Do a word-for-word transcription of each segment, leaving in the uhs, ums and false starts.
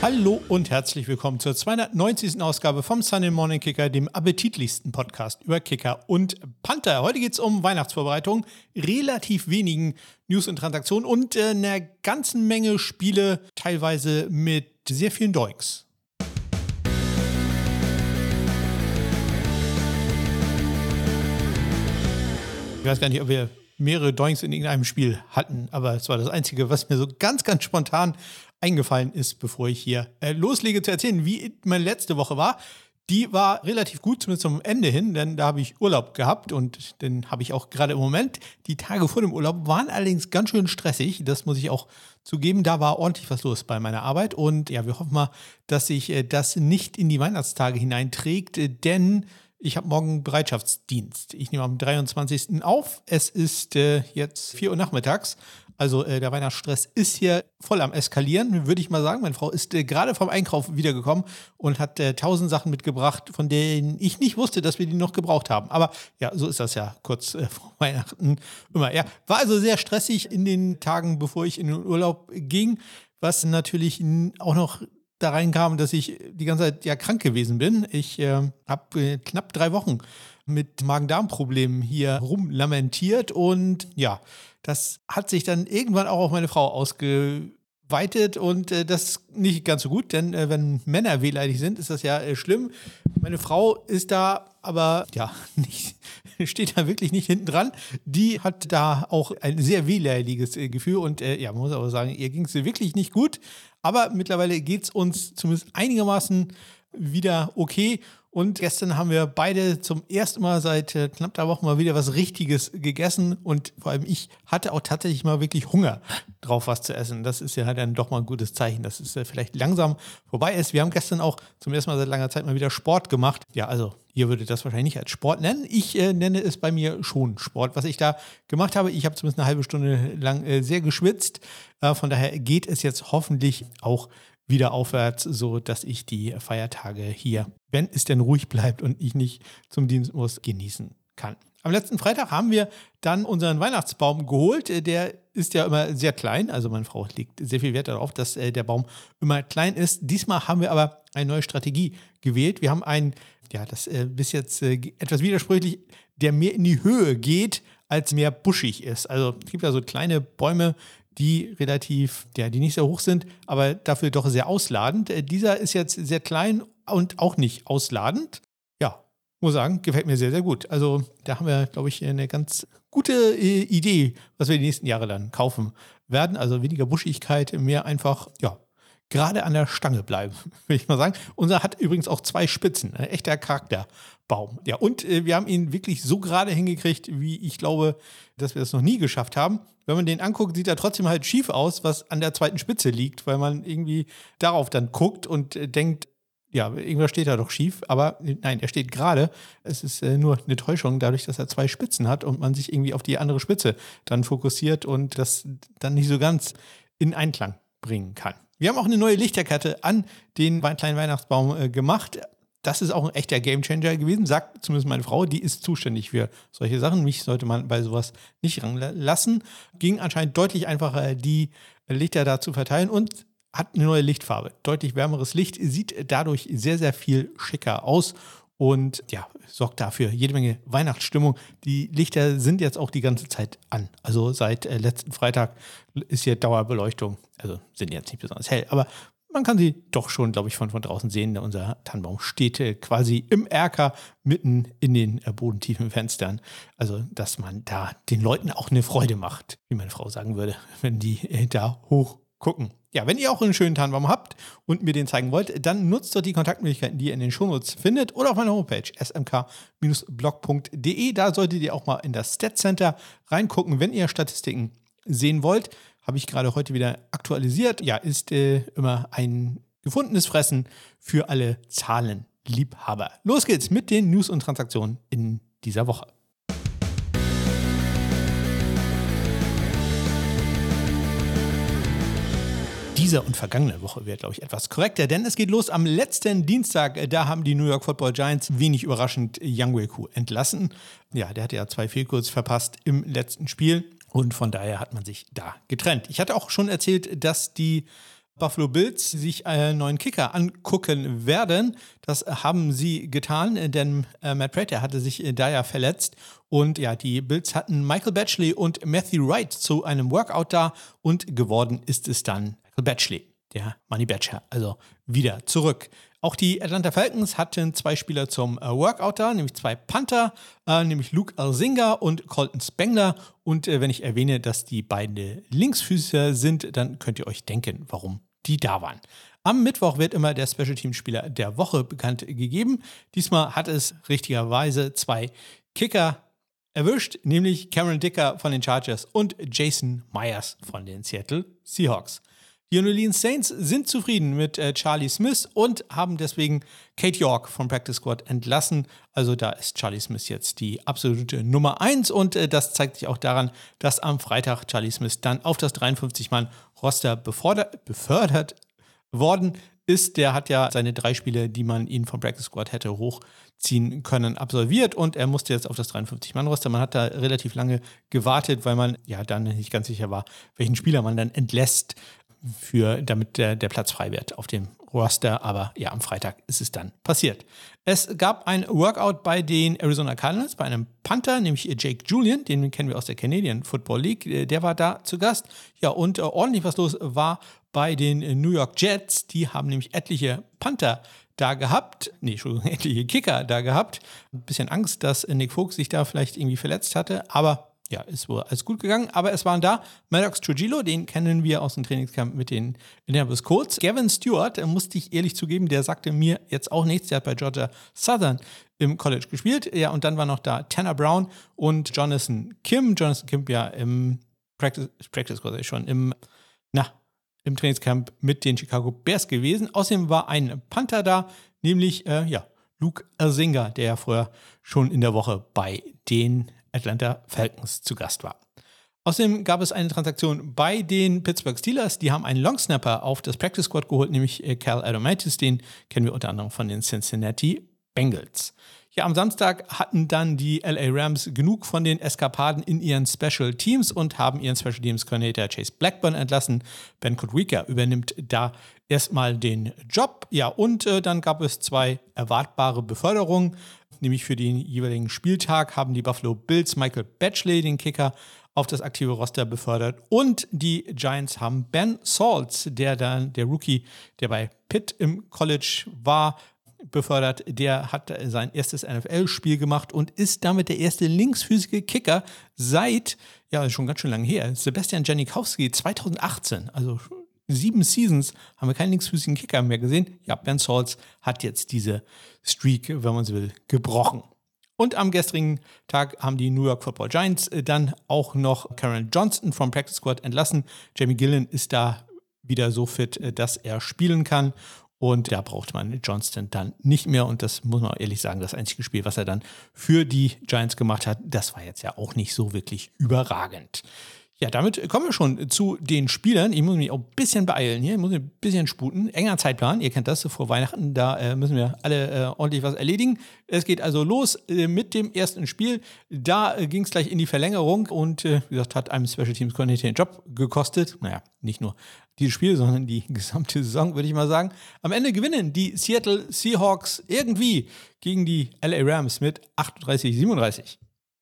Hallo und herzlich willkommen zur zweihundertneunzigsten Ausgabe vom Sunday Morning Kicker, dem appetitlichsten Podcast über Kicker und Panther. Heute geht es um Weihnachtsvorbereitungen, relativ wenigen News und Transaktionen und äh, einer ganzen Menge Spiele, teilweise mit sehr vielen Doinks. Ich weiß gar nicht, ob wir mehrere Doinks in irgendeinem Spiel hatten, aber es war das Einzige, was mir so ganz, ganz spontan eingefallen ist, bevor ich hier äh, loslege zu erzählen, wie meine letzte Woche war. Die war relativ gut, zumindest zum Ende hin, denn da habe ich Urlaub gehabt und den habe ich auch gerade im Moment. Die Tage vor dem Urlaub waren allerdings ganz schön stressig, das muss ich auch zugeben. Da war ordentlich was los bei meiner Arbeit und ja, wir hoffen mal, dass sich äh, das nicht in die Weihnachtstage hineinträgt, äh, denn ich habe morgen Bereitschaftsdienst. Ich nehme am dreiundzwanzigsten auf. Es ist äh, jetzt vier Uhr nachmittags. Also äh, der Weihnachtsstress ist hier voll am Eskalieren, würde ich mal sagen. Meine Frau ist äh, gerade vom Einkauf wiedergekommen und hat äh, tausend Sachen mitgebracht, von denen ich nicht wusste, dass wir die noch gebraucht haben. Aber ja, so ist das ja kurz äh, vor Weihnachten immer. Ja, war also sehr stressig in den Tagen, bevor ich in den Urlaub ging, was natürlich auch noch da reinkam, dass ich die ganze Zeit ja krank gewesen bin. Ich äh, habe äh, knapp drei Wochen mit Magen-Darm-Problemen hier rumlamentiert und ja, das hat sich dann irgendwann auch auf meine Frau ausgeweitet und äh, das ist nicht ganz so gut, denn äh, wenn Männer wehleidig sind, ist das ja äh, schlimm. Meine Frau ist da aber ja nicht, steht da wirklich nicht hinten dran. Die hat da auch ein sehr wehleidiges äh, Gefühl und äh, ja, man muss aber sagen, ihr ging es wirklich nicht gut. Aber mittlerweile geht es uns zumindest einigermaßen wieder okay. Und gestern haben wir beide zum ersten Mal seit äh, knapp drei Wochen mal wieder was Richtiges gegessen. Und vor allem ich hatte auch tatsächlich mal wirklich Hunger drauf, was zu essen. Das ist ja halt dann doch mal ein gutes Zeichen, dass es äh, vielleicht langsam vorbei ist. Wir haben gestern auch zum ersten Mal seit langer Zeit mal wieder Sport gemacht. Ja, also ihr würdet das wahrscheinlich nicht als Sport nennen. Ich äh, nenne es bei mir schon Sport, was ich da gemacht habe. Ich habe zumindest eine halbe Stunde lang äh, sehr geschwitzt. Äh, von daher geht es jetzt hoffentlich auch wieder aufwärts, so dass ich die Feiertage hier, wenn es denn ruhig bleibt und ich nicht zum Dienst muss, genießen kann. Am letzten Freitag haben wir dann unseren Weihnachtsbaum geholt. Der ist ja immer sehr klein, also meine Frau legt sehr viel Wert darauf, dass der Baum immer klein ist. Diesmal haben wir aber eine neue Strategie gewählt. Wir haben einen, ja, das äh, bis jetzt äh, etwas widersprüchlich, der mehr in die Höhe geht, als mehr buschig ist. Also es gibt ja so kleine Bäume, die relativ, ja, die nicht sehr hoch sind, aber dafür doch sehr ausladend. Äh, dieser ist jetzt sehr klein und auch nicht ausladend. Ja, muss sagen, gefällt mir sehr, sehr gut. Also da haben wir, glaube ich, eine ganz gute äh, Idee, was wir die nächsten Jahre dann kaufen werden. Also weniger Buschigkeit, mehr einfach, ja, gerade an der Stange bleiben, würde ich mal sagen. Unser hat übrigens auch zwei Spitzen, ein echter Charakterbaum. Ja, und äh, wir haben ihn wirklich so gerade hingekriegt, wie ich glaube, dass wir das noch nie geschafft haben. Wenn man den anguckt, sieht er trotzdem halt schief aus, was an der zweiten Spitze liegt, weil man irgendwie darauf dann guckt und äh, denkt, ja, irgendwas steht da doch schief. Aber nein, er steht gerade. Es ist äh, nur eine Täuschung, dadurch, dass er zwei Spitzen hat und man sich irgendwie auf die andere Spitze dann fokussiert und das dann nicht so ganz in Einklang bringen kann. Wir haben auch eine neue Lichterkette an den kleinen Weihnachtsbaum äh, gemacht. Das ist auch ein echter Gamechanger gewesen, sagt zumindest meine Frau, die ist zuständig für solche Sachen. Mich sollte man bei sowas nicht ranlassen. Ging anscheinend deutlich einfacher, die Lichter da zu verteilen und hat eine neue Lichtfarbe. Deutlich wärmeres Licht, sieht dadurch sehr, sehr viel schicker aus. Und ja, sorgt dafür jede Menge Weihnachtsstimmung. Die Lichter sind jetzt auch die ganze Zeit an. Also seit äh, letzten Freitag ist hier Dauerbeleuchtung. Also sind jetzt nicht besonders hell, aber man kann sie doch schon, glaube ich, von, von draußen sehen. Unser Tannenbaum steht äh, quasi im Erker mitten in den äh, bodentiefen Fenstern. Also, dass man da den Leuten auch eine Freude macht, wie meine Frau sagen würde, wenn die äh, da hoch gucken. Ja, wenn ihr auch einen schönen Tannenbaum habt und mir den zeigen wollt, dann nutzt doch die Kontaktmöglichkeiten, die ihr in den Shownotes findet oder auf meiner Homepage s m k blog punkt d e. Da solltet ihr auch mal in das Stat Center reingucken, wenn ihr Statistiken sehen wollt. Habe ich gerade heute wieder aktualisiert. Ja, ist äh, immer ein gefundenes Fressen für alle Zahlenliebhaber. Los geht's mit den News und Transaktionen in dieser Woche. Diese und vergangene Woche wäre, glaube ich, etwas korrekter, denn es geht los am letzten Dienstag. Da haben die New York Football Giants wenig überraschend Young Wilku entlassen. Ja, der hatte ja zwei Fehlkurz verpasst im letzten Spiel und von daher hat man sich da getrennt. Ich hatte auch schon erzählt, dass die Buffalo Bills sich einen neuen Kicker angucken werden. Das haben sie getan, denn äh, Matt Prater hatte sich äh, da ja verletzt. Und ja, die Bills hatten Michael Batchley und Matthew Wright zu einem Workout da und geworden ist es dann Michael Batchley, der Money Badger, also wieder zurück. Auch die Atlanta Falcons hatten zwei Spieler zum äh, Workout da, nämlich zwei Panther, äh, nämlich Luke Elzinga und Colton Spengler. Und äh, wenn ich erwähne, dass die beiden Linksfüßer sind, dann könnt ihr euch denken, warum die da waren. Am Mittwoch wird immer der Special Team Spieler der Woche bekannt gegeben. Diesmal hat es richtigerweise zwei Kicker erwischt, nämlich Cameron Dicker von den Chargers und Jason Myers von den Seattle Seahawks. Die New Orleans Saints sind zufrieden mit äh, Charlie Smith und haben deswegen Kate York vom Practice Squad entlassen. Also da ist Charlie Smith jetzt die absolute Nummer eins und äh, das zeigt sich auch daran, dass am Freitag Charlie Smith dann auf das dreiundfünfzig-Mann-Roster befördert, befördert worden ist. Der hat ja seine drei Spiele, die man ihn vom Practice Squad hätte hochziehen können, absolviert und er musste jetzt auf das dreiundfünfzig-Mann-Roster. Man hat da relativ lange gewartet, weil man ja dann nicht ganz sicher war, welchen Spieler man dann entlässt, für, damit der, der Platz frei wird auf dem Roster. Aber ja, am Freitag ist es dann passiert. Es gab ein Workout bei den Arizona Cardinals, bei einem Panther, nämlich Jake Julian, den kennen wir aus der Canadian Football League. Der war da zu Gast. Ja, und äh, ordentlich was los war bei den New York Jets. Die haben nämlich etliche Panther da gehabt, nee, Entschuldigung, etliche Kicker da gehabt. Ein bisschen Angst, dass Nick Folk sich da vielleicht irgendwie verletzt hatte, aber ja, ist wohl alles gut gegangen, aber es waren da Maddox Trujillo, den kennen wir aus dem Trainingscamp mit den Indianapolis Colts. Gavin Stewart, äh, musste ich ehrlich zugeben, der sagte mir jetzt auch nichts, der hat bei Georgia Southern im College gespielt. Ja, und dann war noch da Tanner Brown und Jonathan Kim. Jonathan Kim ja im Practice, Practice schon im, na, im Trainingscamp mit den Chicago Bears gewesen. Außerdem war ein Panther da, nämlich, äh, ja, Luke Elzinga, der ja vorher schon in der Woche bei den Atlanta Falcons zu Gast war. Außerdem gab es eine Transaktion bei den Pittsburgh Steelers. Die haben einen Longsnapper auf das Practice Squad geholt, nämlich Cal Adomaitis. Den kennen wir unter anderem von den Cincinnati Bengals. Ja, am Samstag hatten dann die L A Rams genug von den Eskapaden in ihren Special Teams und haben ihren Special Teams Coordinator Chase Blackburn entlassen. Ben Kudwika übernimmt da erstmal den Job. Ja, und äh, dann gab es zwei erwartbare Beförderungen. Nämlich für den jeweiligen Spieltag haben die Buffalo Bills Michael Batchley, den Kicker, auf das aktive Roster befördert. Und die Giants haben Ben Saltz, der dann der Rookie, der bei Pitt im College war, befördert. Der hat sein erstes N F L-Spiel gemacht und ist damit der erste linksfüßige Kicker seit, ja, schon ganz schön lange her, Sebastian Janikowski zweitausendachtzehn, also sieben Seasons haben wir keinen linksfüßigen Kicker mehr gesehen. Ja, Ben Saltz hat jetzt diese Streak, wenn man so will, gebrochen. Und am gestrigen Tag haben die New York Football Giants dann auch noch Karen Johnston vom Practice Squad entlassen. Jamie Gillen ist da wieder so fit, dass er spielen kann. Und da braucht man Johnston dann nicht mehr. Und das muss man ehrlich sagen, das einzige Spiel, was er dann für die Giants gemacht hat, das war jetzt ja auch nicht so wirklich überragend. Ja, damit kommen wir schon zu den Spielern. Ich muss mich auch ein bisschen beeilen hier, ich muss mich ein bisschen sputen. Enger Zeitplan, ihr kennt das, vor Weihnachten, da äh, müssen wir alle äh, ordentlich was erledigen. Es geht also los äh, mit dem ersten Spiel. Da äh, ging es gleich in die Verlängerung und äh, wie gesagt, hat einem Special Teams Coordinator den Job gekostet. Naja, nicht nur dieses Spiel, sondern die gesamte Saison, würde ich mal sagen. Am Ende gewinnen die Seattle Seahawks irgendwie gegen die L A Rams mit achtunddreißig siebenunddreißig.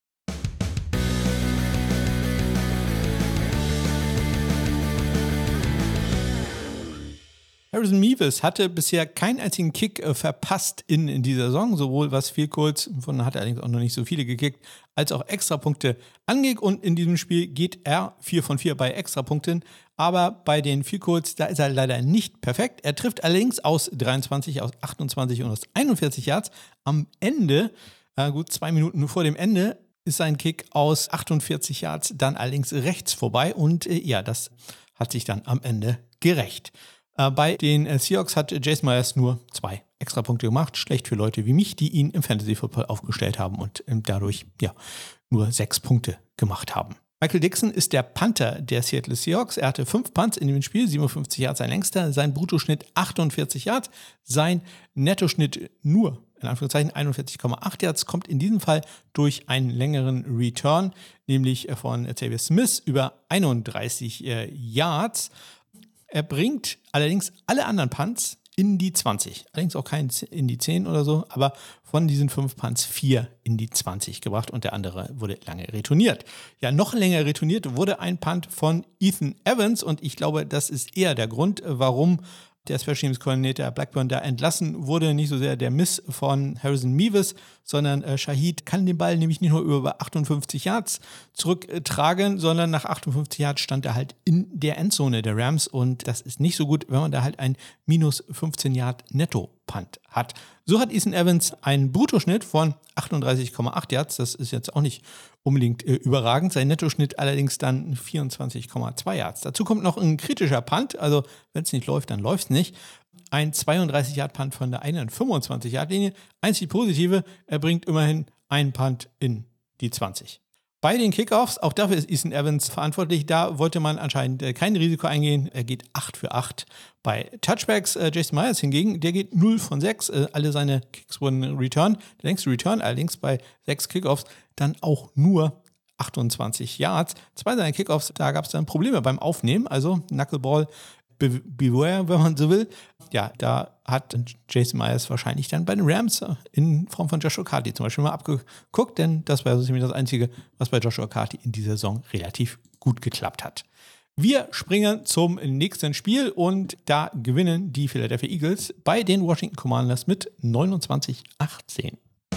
Harrison Mevis hatte bisher keinen einzigen Kick äh, verpasst in, in dieser Saison, sowohl was Field Goals, von hat er allerdings auch noch nicht so viele gekickt, als auch Extrapunkte angeht. Und in diesem Spiel geht er vier von vier bei Extrapunkten. Aber bei den Field Goals, da ist er leider nicht perfekt. Er trifft allerdings aus dreiundzwanzig, aus achtundzwanzig und aus einundvierzig Yards. Am Ende, äh, gut zwei Minuten vor dem Ende, ist sein Kick aus achtundvierzig Yards dann allerdings rechts vorbei. Und äh, ja, das hat sich dann am Ende gerecht. Äh, bei den äh, Seahawks hat Jason Myers nur zwei Extrapunkte gemacht. Schlecht für Leute wie mich, die ihn im Fantasy Football aufgestellt haben und ähm, dadurch ja nur sechs Punkte gemacht haben. Michael Dixon ist der Panther der Seattle Seahawks. Er hatte fünf Punts in dem Spiel, siebenundfünfzig Yards sein längster, sein Bruttoschnitt achtundvierzig Yards, sein Nettoschnitt nur, in Anführungszeichen, einundvierzig Komma acht Yards, kommt in diesem Fall durch einen längeren Return, nämlich von Xavier Smith über einunddreißig äh, Yards. Er bringt allerdings alle anderen Punts in die zwanzig. Allerdings auch kein in die zehn oder so, aber von diesen fünf Punts vier in die zwanzig gebracht und der andere wurde lange retourniert. Ja, noch länger retourniert wurde ein Punt von Ethan Evans und ich glaube, das ist eher der Grund, warum der Special Teams Coordinator Blackburn da entlassen wurde. Nicht so sehr der Miss von Harrison Mevis, sondern äh, Shaheed kann den Ball nämlich nicht nur über achtundfünfzig Yards zurücktragen, sondern nach achtundfünfzig Yards stand er halt in der Endzone der Rams und das ist nicht so gut, wenn man da halt ein minus fünfzehn Yard Netto-Punt hat. So hat Ethan Evans einen Bruttoschnitt von achtunddreißig Komma acht Yards, das ist jetzt auch nicht unbedingt äh, überragend, sein Nettoschnitt allerdings dann vierundzwanzig Komma zwei Yards. Dazu kommt noch ein kritischer Punt, also wenn es nicht läuft, dann läuft es nicht. Ein zweiunddreißig Yard Punt von der eigenen fünfundzwanzig Yard Linie. Einzig Positive, er bringt immerhin einen Punt in die zwanzig. Bei den Kickoffs, auch dafür ist Ethan Evans verantwortlich, da wollte man anscheinend äh, kein Risiko eingehen. Er geht acht für acht. Bei Touchbacks, äh, Jason Myers hingegen, der geht null von sechs. Äh, alle seine Kicks wurden Return. Der längste Return allerdings bei sechs Kickoffs dann auch nur achtundzwanzig Yards. Zwei seiner Kickoffs, da gab es dann Probleme beim Aufnehmen, also Knuckleball be- beware, wenn man so will. Ja, da hat Jason Myers wahrscheinlich dann bei den Rams in Form von Joshua Carty zum Beispiel mal abgeguckt, denn das war so ziemlich das Einzige, was bei Joshua Carty in dieser Saison relativ gut geklappt hat. Wir springen zum nächsten Spiel und da gewinnen die Philadelphia Eagles bei den Washington Commanders mit neunundzwanzig achtzehn.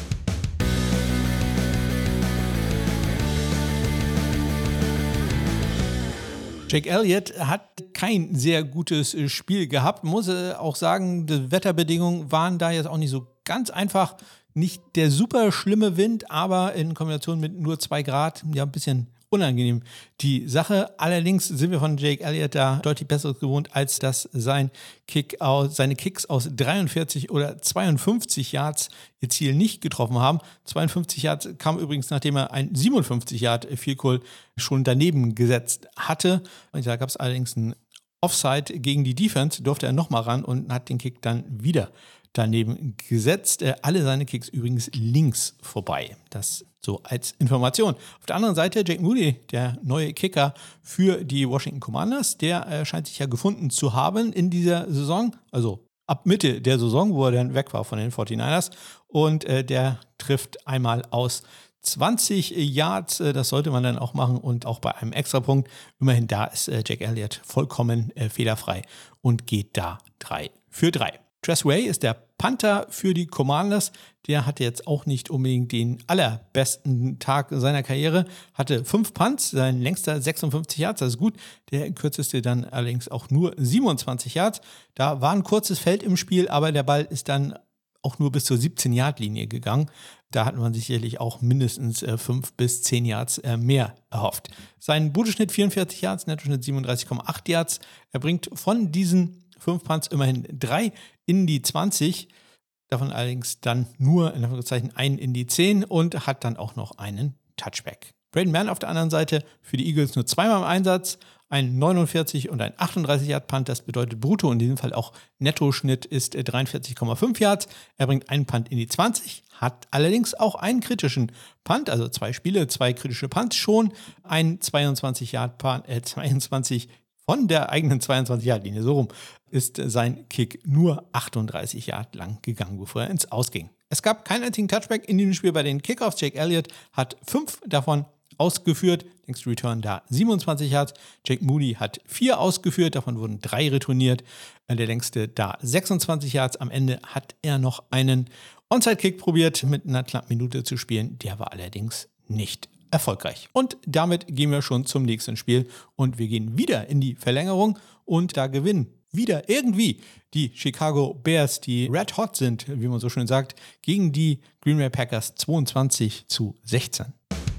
Jake Elliott hat kein sehr gutes Spiel gehabt, muss auch sagen, die Wetterbedingungen waren da jetzt auch nicht so ganz einfach. Nicht der super schlimme Wind, aber in Kombination mit nur zwei Grad, ja, ein bisschen unangenehm die Sache. Allerdings sind wir von Jake Elliott da deutlich Besseres gewohnt, als dass sein Kick aus, seine Kicks aus dreiundvierzig oder zweiundfünfzig Yards ihr Ziel nicht getroffen haben. zweiundfünfzig Yards kam übrigens, nachdem er ein siebenundfünfzig Yard Field Goal schon daneben gesetzt hatte. Und da gab es allerdings einen Offside gegen die Defense, durfte er nochmal ran und hat den Kick dann wieder daneben gesetzt. Äh, alle seine Kicks übrigens links vorbei. Das so als Information. Auf der anderen Seite Jake Moody, der neue Kicker für die Washington Commanders, der äh, scheint sich ja gefunden zu haben in dieser Saison, also ab Mitte der Saison, wo er dann weg war von den forty-niners. Und äh, der trifft einmal aus zwanzig Yards, äh, das sollte man dann auch machen und auch bei einem Extrapunkt. Immerhin da ist äh, Jake Elliott vollkommen äh, fehlerfrei und geht da drei für drei. Tress Way ist der Panther für die Commanders. Der hatte jetzt auch nicht unbedingt den allerbesten Tag seiner Karriere. Hatte fünf Punts, sein längster sechsundfünfzig Yards, das ist gut. Der kürzeste dann allerdings auch nur siebenundzwanzig Yards. Da war ein kurzes Feld im Spiel, aber der Ball ist dann auch nur bis zur siebzehn Yard Linie gegangen. Da hat man sicherlich auch mindestens äh, fünf bis zehn Yards äh, mehr erhofft. Sein Bruttoschnitt vierundvierzig Yards, Nettoschnitt siebenunddreißig Komma acht Yards. Er bringt von diesen fünf Punts immerhin drei in die zwanzig, davon allerdings dann nur in Anführungszeichen einen in die zehn und hat dann auch noch einen Touchback. Braden Mann auf der anderen Seite für die Eagles nur zweimal im Einsatz, ein neunundvierzig und ein achtunddreißig Yard Punt, das bedeutet brutto, in diesem Fall auch Nettoschnitt ist dreiundvierzig Komma fünf Yards. Er bringt einen Punt in die zwanzig, hat allerdings auch einen kritischen Punt, also zwei Spiele, zwei kritische Punts schon, ein zweiundzwanzig Yard Punt, äh, zweiundzwanzig von der eigenen zweiundzwanzig Yard Linie, so rum, ist sein Kick nur achtunddreißig Yard lang gegangen, bevor er ins Ausging. Es gab keinen einzigen Touchback in diesem Spiel bei den Kickoffs. Jake Elliott hat fünf davon ausgeführt, längst Return da siebenundzwanzig Yards. Jake Moody hat vier ausgeführt, davon wurden drei retourniert. Der längste da sechsundzwanzig Yards. Am Ende hat er noch einen Onside-Kick probiert, mit einer knappen Minute zu spielen. Der war allerdings nicht erfolgreich. Und damit gehen wir schon zum nächsten Spiel und wir gehen wieder in die Verlängerung und da gewinnen wieder irgendwie die Chicago Bears, die red hot sind, wie man so schön sagt, gegen die Green Bay Packers zweiundzwanzig zu sechzehn.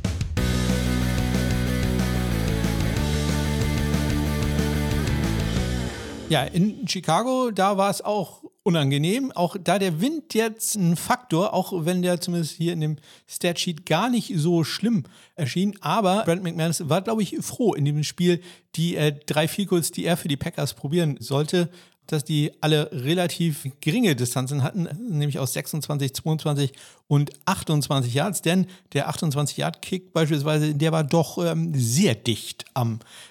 Ja, in Chicago, da war es auch unangenehm. Auch da der Wind jetzt ein Faktor, auch wenn der zumindest hier in dem Statsheet gar nicht so schlimm erschien. Aber Brent McManus war, glaube ich, froh in dem Spiel, die äh, drei Field Goals, die er für die Packers probieren sollte, dass die alle relativ geringe Distanzen hatten, nämlich aus sechsundzwanzig, zweiundzwanzig und achtundzwanzig Yards. Denn der achtundzwanzig Yard Kick beispielsweise, der war doch ähm, sehr dicht am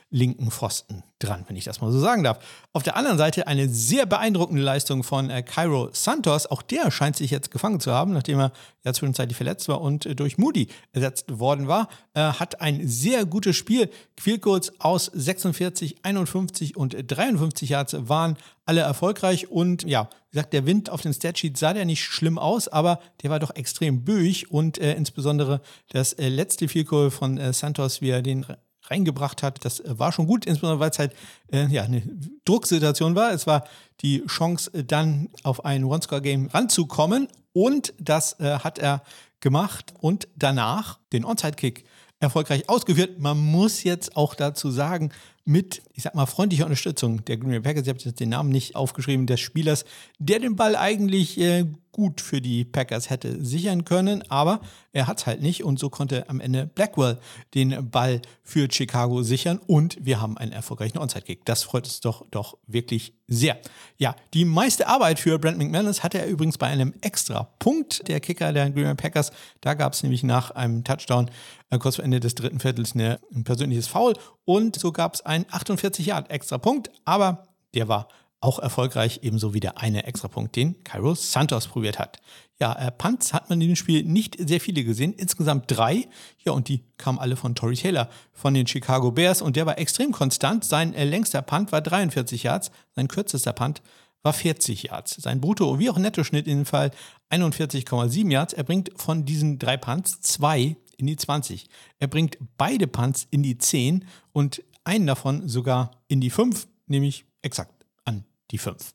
linken Pfosten dran, wenn ich das mal so sagen darf. Auf der anderen Seite eine sehr beeindruckende Leistung von äh, Cairo Santos. Auch der scheint sich jetzt gefangen zu haben, nachdem er ja zwischenzeitlich verletzt war und äh, durch Moody ersetzt worden war. Äh, hat ein sehr gutes Spiel. Field Goals aus sechsundvierzig, einundfünfzig und dreiundfünfzig Yards waren alle erfolgreich. Und ja, wie gesagt, der Wind auf dem Statsheet sah der nicht schlimm aus, aber der war doch extrem böig. Und äh, insbesondere das äh, letzte Field Goal von äh, Santos, wie er den reingebracht hat, das war schon gut, insbesondere weil es halt äh, ja, eine Drucksituation war. Es war die Chance, dann auf ein One-Score-Game ranzukommen und das äh, hat er gemacht und danach den Onside-Kick erfolgreich ausgeführt. Man muss jetzt auch dazu sagen, mit, ich sag mal, freundlicher Unterstützung der Green Bay Packers, ich habe jetzt den Namen nicht aufgeschrieben, des Spielers, der den Ball eigentlich äh, gut für die Packers hätte sichern können, aber er hat es halt nicht und so konnte am Ende Blackwell den Ball für Chicago sichern und wir haben einen erfolgreichen Onside-Kick. Das freut uns doch, doch wirklich sehr. Ja, die meiste Arbeit für Brent McManus hatte er übrigens bei einem extra Punkt, der Kicker der Green Bay Packers. Da gab es nämlich nach einem Touchdown äh, kurz vor Ende des dritten Viertels eine, ein persönliches Foul und so gab es einen achtundvierzig Yard extra Punkt, aber der war auch erfolgreich, ebenso wie der eine Extrapunkt, den Cairo Santos probiert hat. Ja, äh, Punts hat man in dem Spiel nicht sehr viele gesehen, insgesamt drei. Ja, und die kamen alle von Tory Taylor von den Chicago Bears und der war extrem konstant. Sein äh, längster Punt war dreiundvierzig Yards, sein kürzester Punt war vierzig Yards. Sein Brutto- wie auch Nettoschnitt in dem Fall einundvierzig Komma sieben Yards. Er bringt von diesen drei Punts zwei in die zwanzig. Er bringt beide Punts in die zehn und einen davon sogar in die fünf, nämlich exakt an die fünf.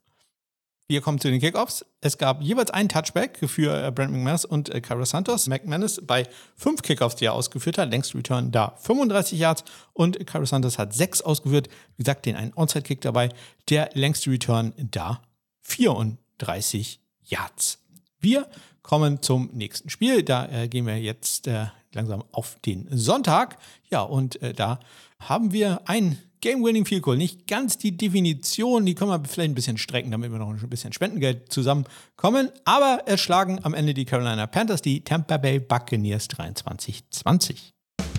Wir kommen zu den Kickoffs. Es gab jeweils einen Touchback für äh, Brent McManus und äh, Cairo Santos. McManus bei fünf Kickoffs, die er ausgeführt hat. Längst Return da fünfunddreißig Yards und Cairo Santos hat sechs ausgeführt. Wie gesagt, den einen Onside-Kick dabei. Der längste Return da vierunddreißig Yards. Wir kommen zum nächsten Spiel. Da äh, gehen wir jetzt äh, langsam auf den Sonntag. Ja, und äh, da haben wir ein Game-Winning Field Goal. Nicht ganz die Definition, die können wir vielleicht ein bisschen strecken, damit wir noch ein bisschen Spendengeld zusammenkommen. Aber es schlagen am Ende die Carolina Panthers die Tampa Bay Buccaneers dreiundzwanzig zwanzig.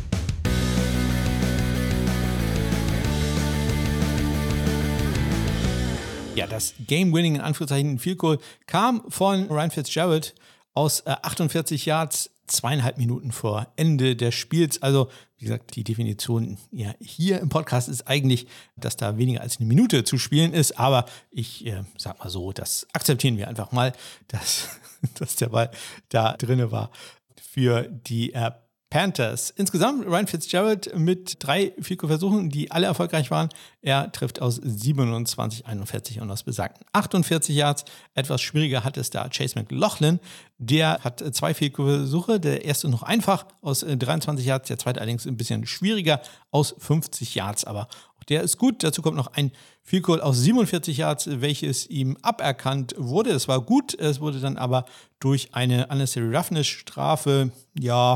Ja, das Game-Winning in Anführungszeichen Field Goal kam von Ryan Fitzgerald aus äh, achtundvierzig Yards, zweieinhalb Minuten vor Ende des Spiels. Also, wie gesagt, die Definition ja, hier im Podcast ist eigentlich, dass da weniger als eine Minute zu spielen ist. Aber ich äh, sag mal so, das akzeptieren wir einfach mal, dass, dass der Ball da drin war für die äh, Panthers. Insgesamt Ryan Fitzgerald mit drei Field-Goal-Versuchen, die alle erfolgreich waren. Er trifft aus siebenundzwanzig, einundvierzig und aus besagten achtundvierzig Yards. Etwas schwieriger hat es da Chase McLaughlin. Der hat zwei Field-Goal-Versuche. Der erste noch einfach aus dreiundzwanzig Yards, der zweite allerdings ein bisschen schwieriger aus fünfzig Yards. Aber auch der ist gut. Dazu kommt noch ein Field Goal aus siebenundvierzig Yards, welches ihm aberkannt wurde. Es war gut, es wurde dann aber durch eine Unnecessary Roughness-Strafe, ja,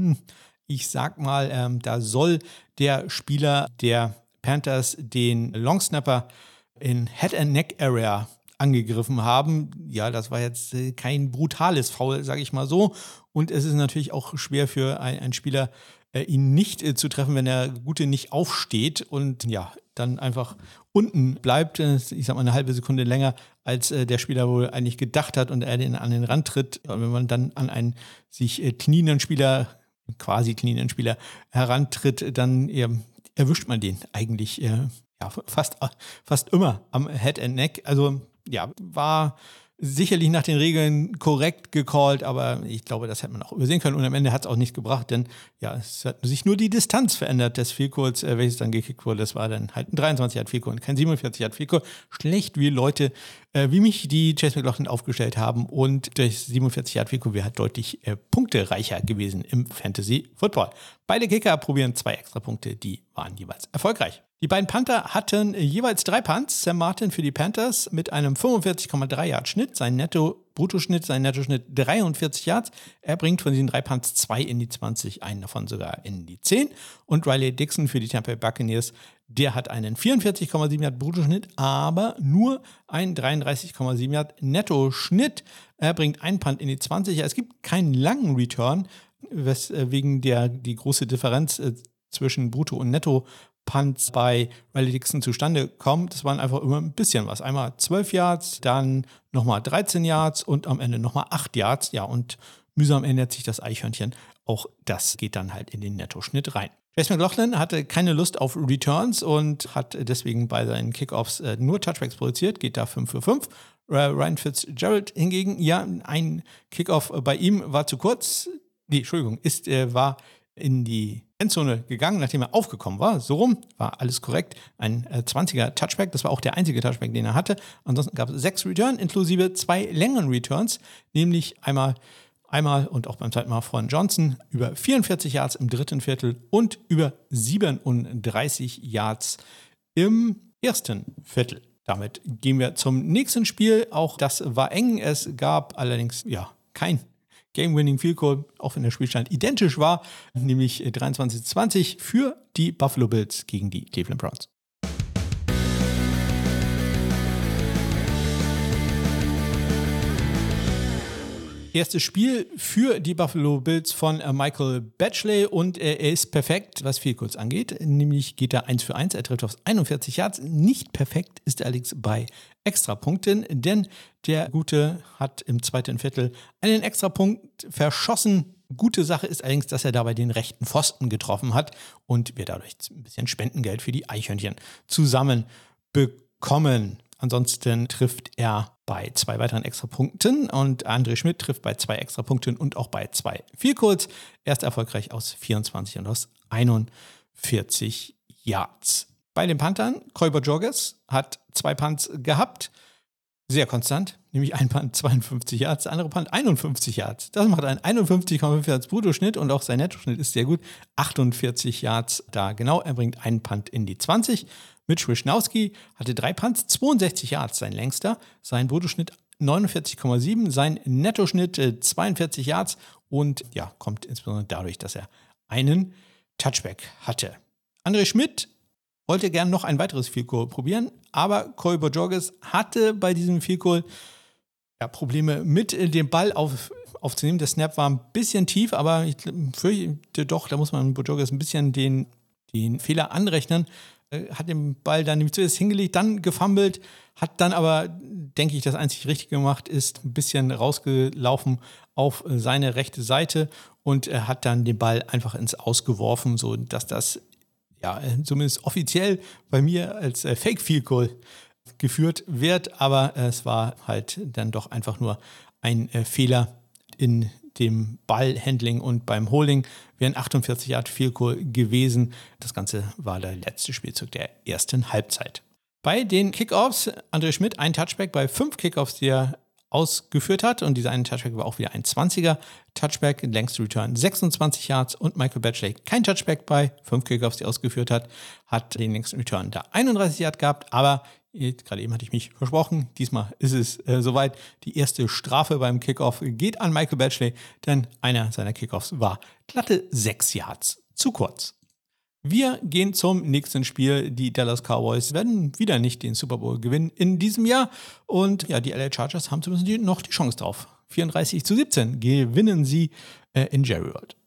ich sag mal, ähm, da soll der Spieler der Panthers den Longsnapper in Head-and-Neck-Area angegriffen haben. Ja, das war jetzt äh, kein brutales Foul, sage ich mal so. Und es ist natürlich auch schwer für ein, einen Spieler, äh, ihn nicht äh, zu treffen, wenn der Gute nicht aufsteht und ja, dann einfach unten bleibt. Ich sag mal eine halbe Sekunde länger, als äh, der Spieler wohl eigentlich gedacht hat und er den an den Rand tritt. Und wenn man dann an einen sich äh, knienden Spieler quasi knienden Spieler herantritt, dann äh, erwischt man den eigentlich äh, ja, fast, fast immer am Head and Neck. Also ja, war sicherlich nach den Regeln korrekt gecallt, aber ich glaube, das hätte man auch übersehen können und am Ende hat es auch nichts gebracht, denn ja, es hat sich nur die Distanz verändert des Field Goals, äh, welches dann gekickt wurde. Das war dann halt ein dreiundzwanzig Yard Field Goal und kein siebenundvierzig Yard Field Goal. Schlecht wie Leute äh, wie mich, die Chase McLaughlin aufgestellt haben und das siebenundvierzig Yard Field Goal wäre halt deutlich äh, punktereicher gewesen im Fantasy Football. Beide Kicker probieren zwei Extrapunkte, die waren jeweils erfolgreich. Die beiden Panther hatten jeweils drei Punts. Sam Martin für die Panthers mit einem fünfundvierzig Komma drei Yard Schnitt, sein Netto-Bruttoschnitt, sein Nettoschnitt dreiundvierzig Yards. Er bringt von diesen drei Punts zwei in die zwanzig, einen davon sogar in die zehn. Und Riley Dixon für die Tampa Bay Buccaneers, der hat einen vierundvierzig Komma sieben Yard Bruttoschnitt, aber nur einen dreiunddreißig Komma sieben Yard Nettoschnitt. Er bringt einen Punt in die zwanzig. Es gibt keinen langen Return, weswegen der, die große Differenz zwischen Brutto und Netto Punts bei Riley Dixon zustande kommen. Das waren einfach immer ein bisschen was. Einmal zwölf Yards, dann nochmal dreizehn Yards und am Ende nochmal acht Yards. Ja, und mühsam ändert sich das Eichhörnchen. Auch das geht dann halt in den Nettoschnitt rein. Chase McLaughlin hatte keine Lust auf Returns und hat deswegen bei seinen Kickoffs äh, nur Touchbacks produziert, geht da fünf für fünf. Ryan Fitzgerald hingegen, ja, ein Kickoff bei ihm war zu kurz. Nee, Entschuldigung, ist, äh, war in die Endzone gegangen, nachdem er aufgekommen war. So rum war alles korrekt. Ein äh, zwanziger Touchback, das war auch der einzige Touchback, den er hatte. Ansonsten gab es sechs Return, inklusive zwei längeren Returns, nämlich einmal Einmal und auch beim zweiten Mal von Johnson über vierundvierzig Yards im dritten Viertel und über siebenunddreißig Yards im ersten Viertel. Damit gehen wir zum nächsten Spiel. Auch das war eng. Es gab allerdings ja kein Game-Winning Field Goal, auch wenn der Spielstand identisch war, nämlich dreiundzwanzig zu zwanzig für die Buffalo Bills gegen die Cleveland Browns. Erstes Spiel für die Buffalo Bills von Michael Badgley und er ist perfekt, was Field Goals angeht. Nämlich geht er eins für eins, er trifft auf einundvierzig Yards. Nicht perfekt ist er allerdings bei Extrapunkten, denn der Gute hat im zweiten Viertel einen Extrapunkt verschossen. Gute Sache ist allerdings, dass er dabei den rechten Pfosten getroffen hat und wir dadurch ein bisschen Spendengeld für die Eichhörnchen zusammen bekommen. Ansonsten trifft er bei zwei weiteren Extrapunkten und André Schmidt trifft bei zwei Extrapunkten und auch bei zwei Field Goals. Er ist erfolgreich aus vierundzwanzig und aus einundvierzig Yards. Bei den Panthern, Corey Bojorges hat zwei Punts gehabt, sehr konstant, nämlich ein Punt zweiundfünfzig Yards, der andere Punt einundfünfzig Yards. Das macht einen einundfünfzig Komma fünf Yards Bruttoschnitt und auch sein Nettoschnitt ist sehr gut, achtundvierzig Yards da genau. Er bringt einen Punt in die zwanzig. Mitch Wishnowsky hatte drei Punts, zweiundsechzig Yards, sein längster, sein Bruttoschnitt neunundvierzig Komma sieben, sein Nettoschnitt äh, zweiundvierzig Yards und ja, kommt insbesondere dadurch, dass er einen Touchback hatte. André Schmidt wollte gern noch ein weiteres Field Goal probieren, aber Corey Bojorges hatte bei diesem Field Goal ja, Probleme mit äh, dem Ball auf, aufzunehmen. Der Snap war ein bisschen tief, aber ich fürchte doch, da muss man Bojorges ein bisschen den, den Fehler anrechnen. Hat den Ball dann nämlich zuerst hingelegt, dann gefummelt, hat dann aber, denke ich, das einzig Richtige gemacht, ist ein bisschen rausgelaufen auf seine rechte Seite und er hat dann den Ball einfach ins Aus geworfen, sodass das ja zumindest offiziell bei mir als äh, Fake Field Goal geführt wird, aber äh, es war halt dann doch einfach nur ein äh, Fehler in dem Ballhandling und beim Holding wären achtundvierzig Yard Field Goal gewesen. Das Ganze war der letzte Spielzug der ersten Halbzeit. Bei den Kickoffs, André Schmidt ein Touchback bei fünf Kickoffs, die er ausgeführt hat und dieser eine Touchback war auch wieder ein zwanziger Touchback, längste Return sechsundzwanzig Yards und Michael Badgley kein Touchback bei fünf Kickoffs, die er ausgeführt hat, hat den längsten Return da einunddreißig Yards gehabt, aber gerade eben hatte ich mich versprochen, diesmal ist es äh, soweit. Die erste Strafe beim Kickoff geht an Michael Badgley, denn einer seiner Kickoffs war glatte sechs Yards zu kurz. Wir gehen zum nächsten Spiel. Die Dallas Cowboys werden wieder nicht den Super Bowl gewinnen in diesem Jahr. Und ja, die L A Chargers haben zumindest noch die Chance drauf. vierunddreißig zu siebzehn gewinnen sie äh, in Jerry World.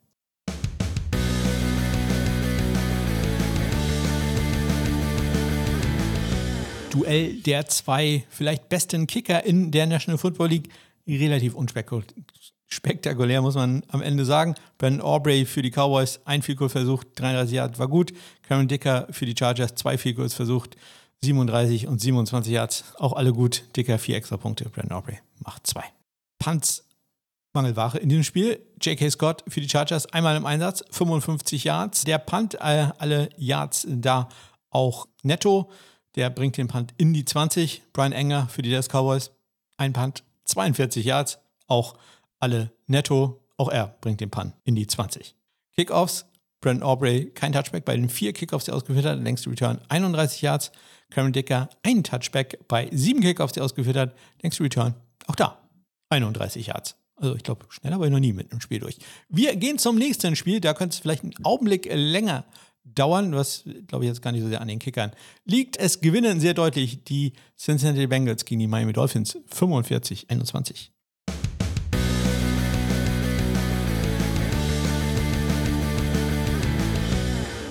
Duell der zwei vielleicht besten Kicker in der National Football League. Relativ unspektakulär, muss man am Ende sagen. Ben Aubrey für die Cowboys, ein Field Goal versucht, dreiunddreißig Yards war gut. Cameron Dicker für die Chargers, zwei Field Goals versucht, siebenunddreißig und siebenundzwanzig Yards, auch alle gut. Dicker, vier extra Punkte, Brandon Aubrey macht zwei. Punts, Mangelware in diesem Spiel. J K. Scott für die Chargers, einmal im Einsatz, fünfundfünfzig Yards. Der Punt, äh, alle Yards da auch netto. Der bringt den Punt in die zwanzig. Brian Enger für die Dallas Cowboys. Ein Punt, zweiundvierzig Yards. Auch alle netto. Auch er bringt den Punt in die zwanzig. Kickoffs. Brandon Aubrey kein Touchback bei den vier Kickoffs, die er ausgeführt hat. Längste Return einunddreißig Yards. Cameron Dicker ein Touchback bei sieben Kickoffs, die er ausgeführt hat. Längste Return auch da einunddreißig Yards. Also ich glaube, schneller war ich noch nie mit einem Spiel durch. Wir gehen zum nächsten Spiel. Da könnte es vielleicht einen Augenblick länger dauern, was, glaube ich, jetzt gar nicht so sehr an den Kickern liegt. Es gewinnen sehr deutlich die Cincinnati Bengals gegen die Miami Dolphins fünfundvierzig einundzwanzig.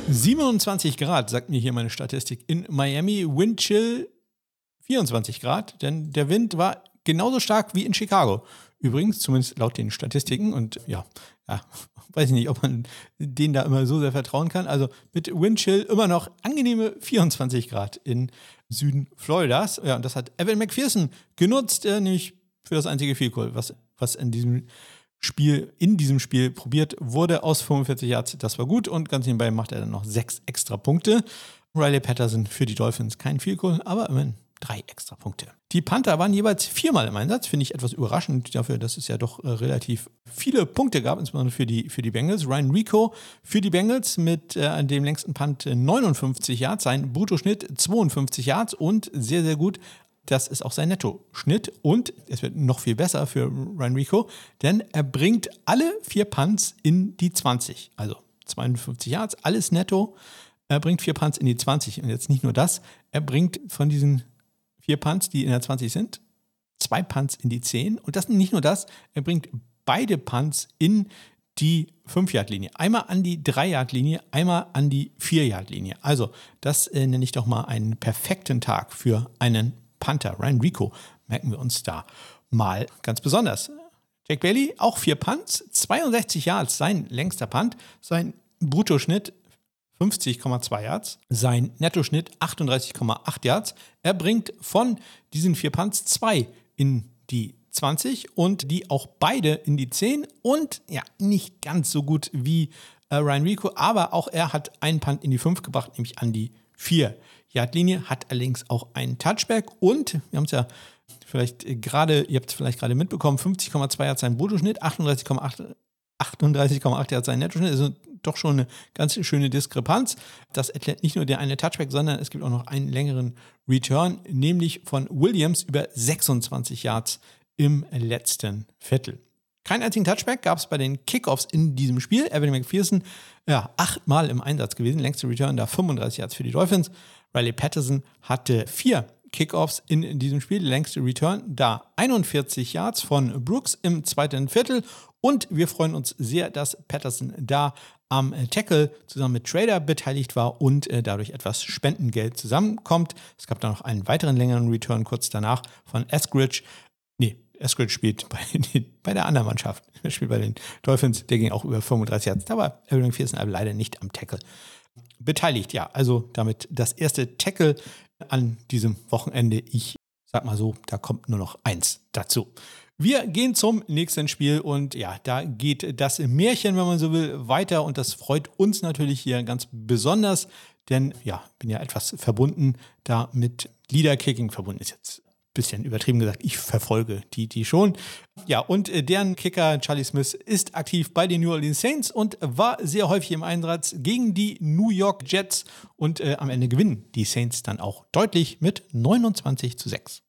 siebenundzwanzig Grad, sagt mir hier meine Statistik. In Miami Windchill vierundzwanzig Grad, denn der Wind war genauso stark wie in Chicago. Übrigens, zumindest laut den Statistiken. Und ja, ja, weiß ich nicht, ob man denen da immer so sehr vertrauen kann. Also mit Windchill immer noch angenehme vierundzwanzig Grad in Süden Floridas. Ja, und das hat Evan McPherson genutzt, äh, nämlich für das einzige Field Goal, was, was in diesem Spiel, in diesem Spiel probiert wurde aus fünfundvierzig Yards. Das war gut und ganz nebenbei macht er dann noch sechs extra Punkte. Riley Patterson für die Dolphins kein Field Goal, aber immerhin drei extra Punkte. Die Panther waren jeweils viermal im Einsatz, finde ich etwas überraschend dafür, dass es ja doch äh, relativ viele Punkte gab, insbesondere für die, für die Bengals. Ryan Rico für die Bengals mit äh, dem längsten Punt äh, neunundfünfzig Yards, sein Bruttoschnitt zweiundfünfzig Yards und sehr, sehr gut, das ist auch sein Nettoschnitt und es wird noch viel besser für Ryan Rico, denn er bringt alle vier Punts in die zwanzig, also zweiundfünfzig Yards, alles netto. Er bringt vier Punts in die zwanzig und jetzt nicht nur das, er bringt von diesen vier Punts, die in der zwanzig sind, zwei Punts in die zehn und das nicht nur das, er bringt beide Punts in die fünf-Yard-Linie. Einmal an die drei-Yard-Linie, einmal an die vier-Yard-Linie. Also das äh, nenne ich doch mal einen perfekten Tag für einen Panther. Ryan Rico merken wir uns da mal ganz besonders. Jake Bailey, auch vier Punts, zweiundsechzig Yards, sein längster Punt, sein Bruttoschnitt fünfzig Komma zwei Yards, sein Nettoschnitt achtunddreißig Komma acht Yards. Er bringt von diesen vier Punts zwei in die zwanzig und die auch beide in die zehn und ja, nicht ganz so gut wie äh, Ryan Rico, aber auch er hat einen Punt in die fünf gebracht, nämlich an die vier-Yard-Linie, hat allerdings auch einen Touchback und wir haben es ja vielleicht gerade, ihr habt es vielleicht gerade mitbekommen, fünfzig Komma zwei Yards sein Bruttoschnitt, achtunddreißig Komma acht achtunddreißig Komma acht Yards sein Nettoschnitt, also doch schon eine ganz schöne Diskrepanz. Das erklärt nicht nur der eine Touchback, sondern es gibt auch noch einen längeren Return, nämlich von Williams über sechsundzwanzig Yards im letzten Viertel. Keinen einzigen Touchback gab es bei den Kickoffs in diesem Spiel. Evan McPherson, ja, achtmal im Einsatz gewesen, längste Return da fünfunddreißig Yards für die Dolphins. Riley Patterson hatte vier Kickoffs in, in diesem Spiel, längste Return da einundvierzig Yards von Brooks im zweiten Viertel. Und wir freuen uns sehr, dass Patterson da am Tackle zusammen mit Trader beteiligt war und äh, dadurch etwas Spendengeld zusammenkommt. Es gab da noch einen weiteren längeren Return kurz danach von Eskridge. Nee, Eskridge spielt bei, bei der anderen Mannschaft. Er spielt bei den Dolphins, der ging auch über fünfunddreißig Yards. Da war Evan McPherson aber leider nicht am Tackle beteiligt. Ja, also damit das erste Tackle an diesem Wochenende. Ich sag mal so, da kommt nur noch eins dazu. Wir gehen zum nächsten Spiel und ja, da geht das Märchen, wenn man so will, weiter und das freut uns natürlich hier ganz besonders, denn ja, bin ja etwas verbunden da mit Leader-Kicking, verbunden ist jetzt ein bisschen übertrieben gesagt, ich verfolge die, die schon. Ja, und deren Kicker Charlie Smith ist aktiv bei den New Orleans Saints und war sehr häufig im Einsatz gegen die New York Jets und äh, am Ende gewinnen die Saints dann auch deutlich mit neunundzwanzig zu sechs.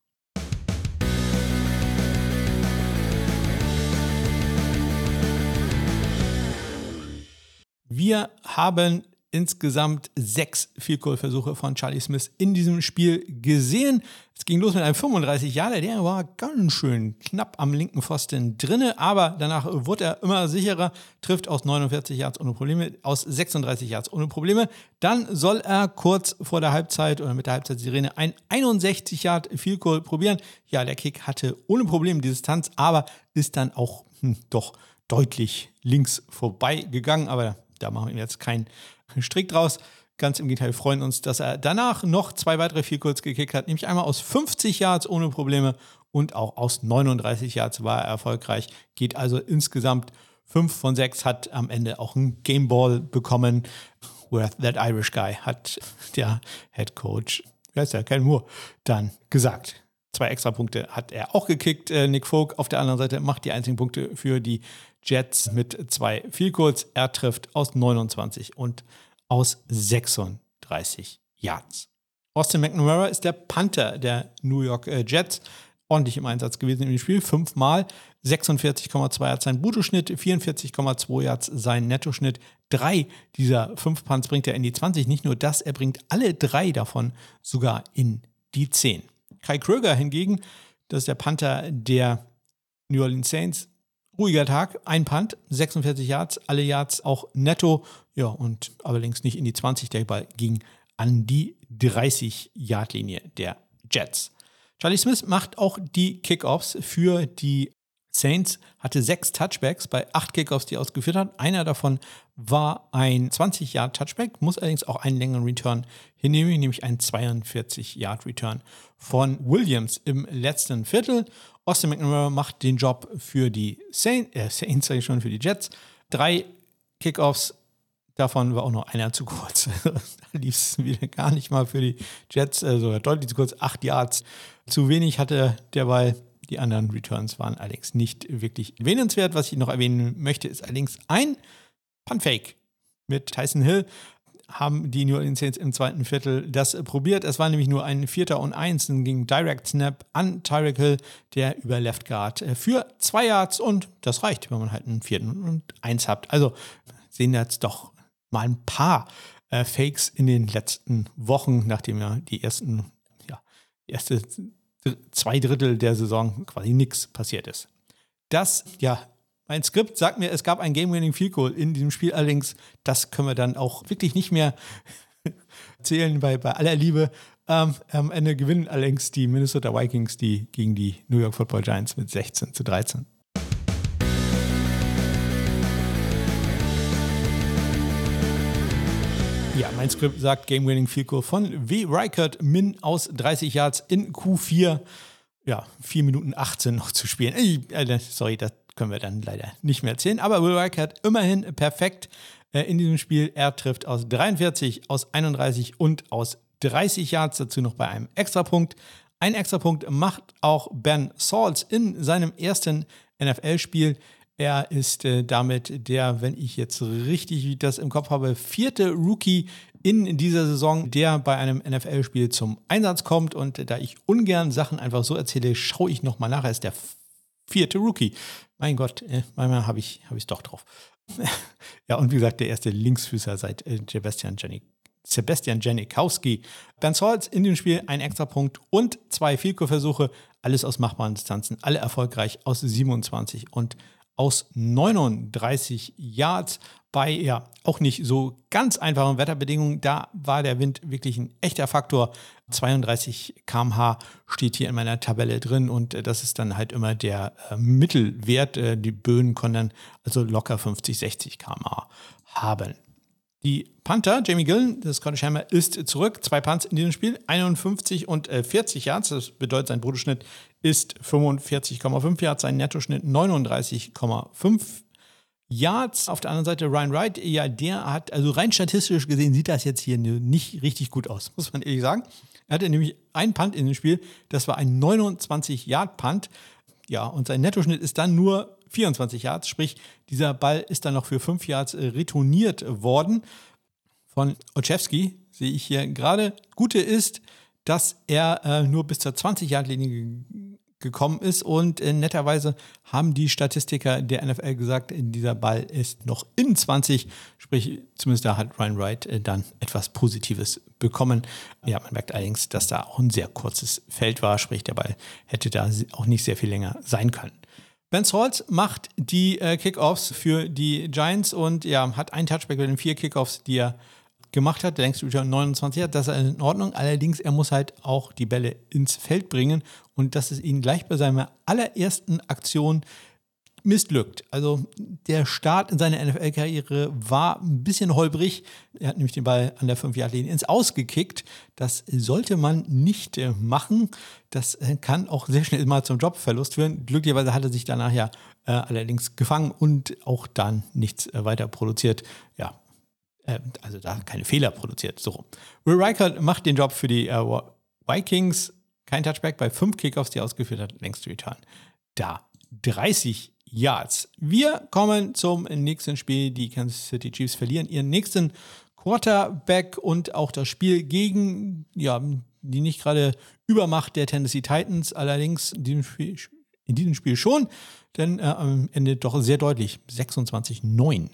Wir haben insgesamt sechs Field-Goal-Versuche von Charlie Smith in diesem Spiel gesehen. Es ging los mit einem fünfunddreißig Yarder, der war ganz schön knapp am linken Pfosten drinne, aber danach wurde er immer sicherer, trifft aus neunundvierzig Yards ohne Probleme, aus sechsunddreißig Yards ohne Probleme. Dann soll er kurz vor der Halbzeit oder mit der Halbzeitsirene ein einundsechzig Yard Field-Goal probieren. Ja, der Kick hatte ohne Probleme die Distanz, aber ist dann auch hm, doch deutlich links vorbei gegangen, aber da machen wir jetzt keinen Strick draus. Ganz im Gegenteil, wir freuen uns, dass er danach noch zwei weitere Field Goals gekickt hat, nämlich einmal aus fünfzig Yards ohne Probleme und auch aus neununddreißig Yards war er erfolgreich. Geht also insgesamt fünf von sechs, hat am Ende auch einen Gameball bekommen. Where that Irish guy, hat der Head Coach, wie heißt der, Ken Moore, dann gesagt. Zwei extra Punkte hat er auch gekickt. Nick Folk auf der anderen Seite macht die einzigen Punkte für die Jets mit zwei Field Goals. Er trifft aus neunundzwanzig und aus sechsunddreißig Yards. Austin McNamara ist der Panther der New York Jets. Ordentlich im Einsatz gewesen im Spiel. Fünfmal, sechsundvierzig Komma zwei Yards sein Bruttoschnitt, vierundvierzig Komma zwei Yards sein Nettoschnitt. Drei dieser fünf Punts bringt er in die zwanzig. Nicht nur das, er bringt alle drei davon sogar in die zehn. Kai Kröger hingegen, das ist der Panther der New Orleans Saints, ruhiger Tag, ein Punt, sechsundvierzig Yards, alle Yards auch netto. Ja, und allerdings nicht in die zwanzig, der Ball ging an die dreißig-Yard-Linie der Jets. Charlie Smith macht auch die Kickoffs für die Saints, hatte sechs Touchbacks bei acht Kickoffs, die er ausgeführt hat. Einer davon war ein zwanzig-Yard-Touchback, muss allerdings auch einen längeren Return hinnehmen, nämlich einen zweiundvierzig-Yard-Return von Williams im letzten Viertel. Austin McNamara macht den Job für die Saints, äh, Saints sage ich schon, für die Jets. Drei Kickoffs, davon war auch noch einer zu kurz. Da lief es wieder gar nicht mal für die Jets, also deutlich zu kurz, acht Yards. Zu wenig hatte der Ball. Die anderen Returns waren allerdings nicht wirklich erwähnenswert. Was ich noch erwähnen möchte, ist allerdings ein Punt-Fake mit Tyson Hill. Haben die New Orleans Saints im zweiten Viertel das probiert. Es war nämlich nur ein Vierter und Eins, und ging Direct Snap an Tyreek Hill, der über Left Guard für zwei Yards, und das reicht, wenn man halt einen Vierten und Eins hat. Also sehen jetzt doch mal ein paar äh, Fakes in den letzten Wochen, nachdem ja die ersten, ja, die erste zwei Drittel der Saison quasi nichts passiert ist. Das, ja, mein Skript sagt mir, es gab ein Game-Winning Field Goal in diesem Spiel, allerdings, das können wir dann auch wirklich nicht mehr zählen bei, bei aller Liebe. Ähm, am Ende gewinnen allerdings die Minnesota Vikings die gegen die New York Football Giants mit sechzehn zu dreizehn. Ja, mein Skript sagt Game-Winning Field Goal von W. Reichert Min aus dreißig Yards in Q vier. Ja, vier Minuten achtzehn noch zu spielen. Äh, sorry, das können wir dann leider nicht mehr erzählen. Aber Will Reichert immerhin perfekt äh, in diesem Spiel. Er trifft aus dreiundvierzig, aus einunddreißig und aus dreißig Yards. Dazu noch bei einem Extrapunkt. Ein Extrapunkt macht auch Ben Salz in seinem ersten N F L-Spiel. Er ist äh, damit der, wenn ich jetzt richtig das im Kopf habe, vierte Rookie in dieser Saison, der bei einem N F L-Spiel zum Einsatz kommt. Und äh, da ich ungern Sachen einfach so erzähle, schaue ich nochmal nach. Er ist der vierte Rookie. Mein Gott, äh, manchmal habe ich es hab doch drauf. Ja, und wie gesagt, der erste Linksfüßer seit äh, Sebastian Janik. Sebastian Janikowski. Ben Salz in dem Spiel ein Extrapunkt und zwei Field-Goal-Versuche. Alles aus machbaren Distanzen, alle erfolgreich aus siebenundzwanzig und aus neununddreißig Yards bei ja auch nicht so ganz einfachen Wetterbedingungen. Da war der Wind wirklich ein echter Faktor. zweiunddreißig Kilometer pro Stunde steht hier in meiner Tabelle drin, und das ist dann halt immer der äh, Mittelwert. Äh, die Böen können dann also locker fünfzig, sechzig Kilometer pro Stunde haben. Die Panther, Jamie Gillen, das Scottish Hammer, ist zurück. Zwei Punts in diesem Spiel, einundfünfzig und vierzig Yards. Das bedeutet, sein Bruttoschnitt ist fünfundvierzig Komma fünf Yards, sein Nettoschnitt neununddreißig Komma fünf Yards. Auf der anderen Seite Ryan Wright, ja, der hat, also rein statistisch gesehen, sieht das jetzt hier nicht richtig gut aus, muss man ehrlich sagen. Er hatte nämlich einen Punt in dem Spiel, das war ein neunundzwanzig Yard Punt. Ja, und sein Nettoschnitt ist dann nur vierundzwanzig Yards, sprich, dieser Ball ist dann noch für fünf Yards äh, retourniert worden. Von Olszewski sehe ich hier gerade. Gute ist, dass er äh, nur bis zur zwanzig Yard Linie ge- gekommen ist, und äh, netterweise haben die Statistiker der N F L gesagt, dieser Ball ist noch in zwanzig, sprich, zumindest da hat Ryan Wright äh, dann etwas Positives bekommen. Ja, man merkt allerdings, dass da auch ein sehr kurzes Feld war, sprich, der Ball hätte da auch nicht sehr viel länger sein können. Ben Salz macht die äh, Kickoffs für die Giants und ja, hat einen Touchback bei den vier Kickoffs, die er gemacht hat. Der längste Return neunundzwanzig hat, das ist in Ordnung. Allerdings, er muss halt auch die Bälle ins Feld bringen, und das ist ihm gleich bei seiner allerersten Aktion missglückt. Also der Start in seiner N F L-Karriere war ein bisschen holprig. Er hat nämlich den Ball an der fünf Yard Linie ins Aus gekickt. Das sollte man nicht äh, machen. Das äh, kann auch sehr schnell mal zum Jobverlust führen. Glücklicherweise hat er sich danach ja äh, allerdings gefangen und auch dann nichts äh, weiter produziert. Ja, äh, also da keine Fehler produziert. So rum. Will Reichert macht den Job für die äh, Vikings. Kein Touchback bei fünf Kickoffs, die er ausgeführt hat. Längste Return da dreißig Yards. Wir kommen zum nächsten Spiel. Die Kansas City Chiefs verlieren ihren nächsten Quarterback und auch das Spiel gegen ja, die nicht gerade Übermacht der Tennessee Titans. Allerdings in diesem Spiel, in diesem Spiel schon, denn äh, am Ende doch sehr deutlich sechsundzwanzig neun.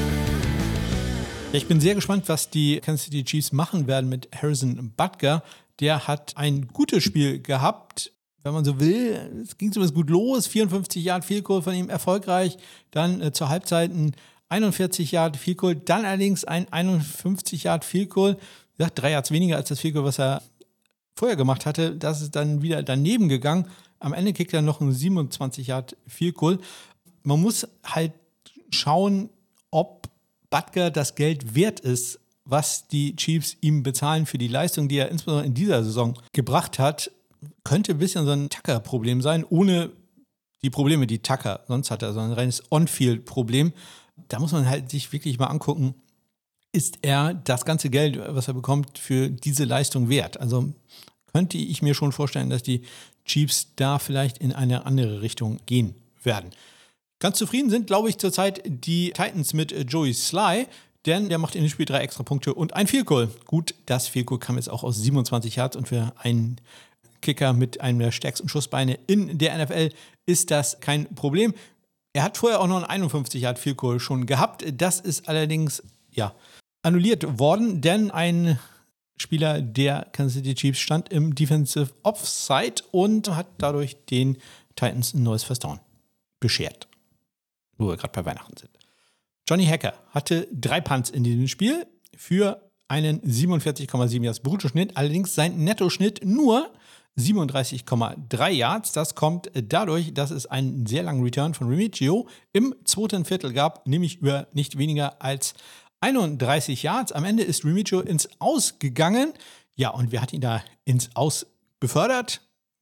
Ich bin sehr gespannt, was die Kansas City Chiefs machen werden mit Harrison Butker. der hat ein gutes Spiel gehabt, wenn man so will. Es ging zumindest gut los, vierundfünfzig Yard Field Goal von ihm erfolgreich, dann äh, zur Halbzeit ein einundvierzig Yard Field Goal, dann allerdings ein einundfünfzig Yard Field Goal, wie gesagt, drei Yards weniger als das Field Goal, was er vorher gemacht hatte. Das ist dann wieder daneben gegangen. Am Ende kriegt er noch ein siebenundzwanzig Yard Field Goal. Man muss halt schauen, ob Butker das Geld wert ist, was die Chiefs ihm bezahlen für die Leistung, die er insbesondere in dieser Saison gebracht hat. Könnte ein bisschen so ein Tucker-Problem sein, ohne die Probleme, die Tucker sonst hatte, also ein reines On-Field-Problem. Da muss man halt sich wirklich mal angucken, ist er das ganze Geld, was er bekommt, für diese Leistung wert? Also könnte ich mir schon vorstellen, dass die Chiefs da vielleicht in eine andere Richtung gehen werden. Ganz zufrieden sind, glaube ich, zurzeit die Titans mit Joey Sly, denn der macht in dem Spiel drei extra Punkte und ein Field Goal. Gut, das Field Goal kam jetzt auch aus siebenundzwanzig Yards und für einen Kicker mit einem der stärksten Schussbeine in der N F L ist das kein Problem. Er hat vorher auch noch ein einundfünfzig Yard Field Goal schon gehabt. Das ist allerdings, ja, annulliert worden, denn ein Spieler der Kansas City Chiefs stand im Defensive Offside und hat dadurch den Titans ein neues First Down beschert. Wo wir gerade bei Weihnachten sind. Johnny Hekker hatte drei Punts in diesem Spiel für einen siebenundvierzig Komma sieben Yards Bruttoschnitt, allerdings sein Nettoschnitt nur siebenunddreißig Komma drei Yards. Das kommt dadurch, dass es einen sehr langen Return von Remigio im zweiten Viertel gab, nämlich über nicht weniger als einunddreißig Yards. Am Ende ist Remigio ins Aus gegangen. Ja, und wer hat ihn da ins Aus befördert,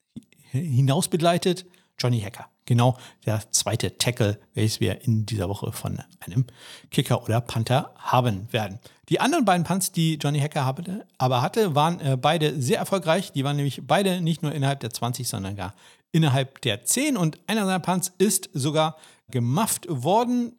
hinaus begleitet? Johnny Hekker. Genau der zweite Tackle, welches wir in dieser Woche von einem Kicker oder Panther haben werden. Die anderen beiden Punts, die Johnny Hekker hatte, aber hatte, waren äh, beide sehr erfolgreich. Die waren nämlich beide nicht nur innerhalb der zwanzig, sondern gar innerhalb der zehn. Und einer seiner Punts ist sogar gemufft worden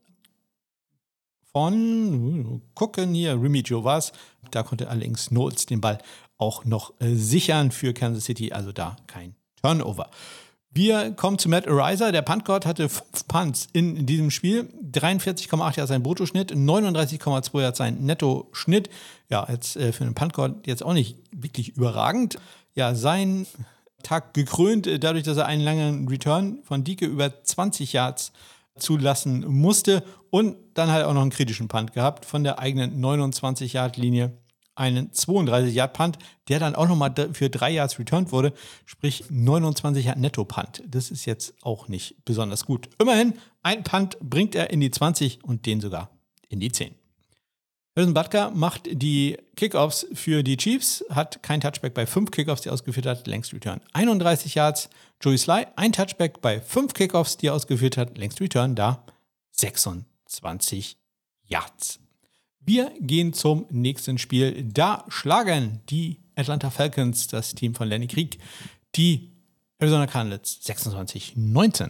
von, gucken hier, Remigio war es. Da konnte allerdings Knowles den Ball auch noch äh, sichern für Kansas City, also da kein Turnover. Wir kommen zu Matt Araiza. Der Punt-God hatte fünf Punts in diesem Spiel. dreiundvierzig Komma acht Yards sein Bruttoschnitt, neununddreißig Komma zwei Yards sein Nettoschnitt. Ja, jetzt äh, für einen Punt-God jetzt auch nicht wirklich überragend. Ja, sein Tag gekrönt, äh, dadurch, dass er einen langen Return von Dike über zwanzig Yards zulassen musste. Und dann hat er auch noch einen kritischen Punt gehabt von der eigenen neunundzwanzig Yard Linie. Einen zweiunddreißig Yard Punt, der dann auch nochmal für drei Yards returned wurde, sprich neunundzwanzig Yard Netto-Punt. Das ist jetzt auch nicht besonders gut. Immerhin, ein Punt bringt er in die zwanzig und den sogar in die zehn. Harrison Butker macht die Kickoffs für die Chiefs, hat kein Touchback bei fünf Kickoffs, die er ausgeführt hat, längst Return einunddreißig Yards. Joey Sly, ein Touchback bei fünf Kickoffs, die er ausgeführt hat, längst Return da sechsundzwanzig Yards. Wir gehen zum nächsten Spiel. Da schlagen die Atlanta Falcons, das Team von Lenny Krieg, die Arizona Cardinals sechsundzwanzig neunzehn.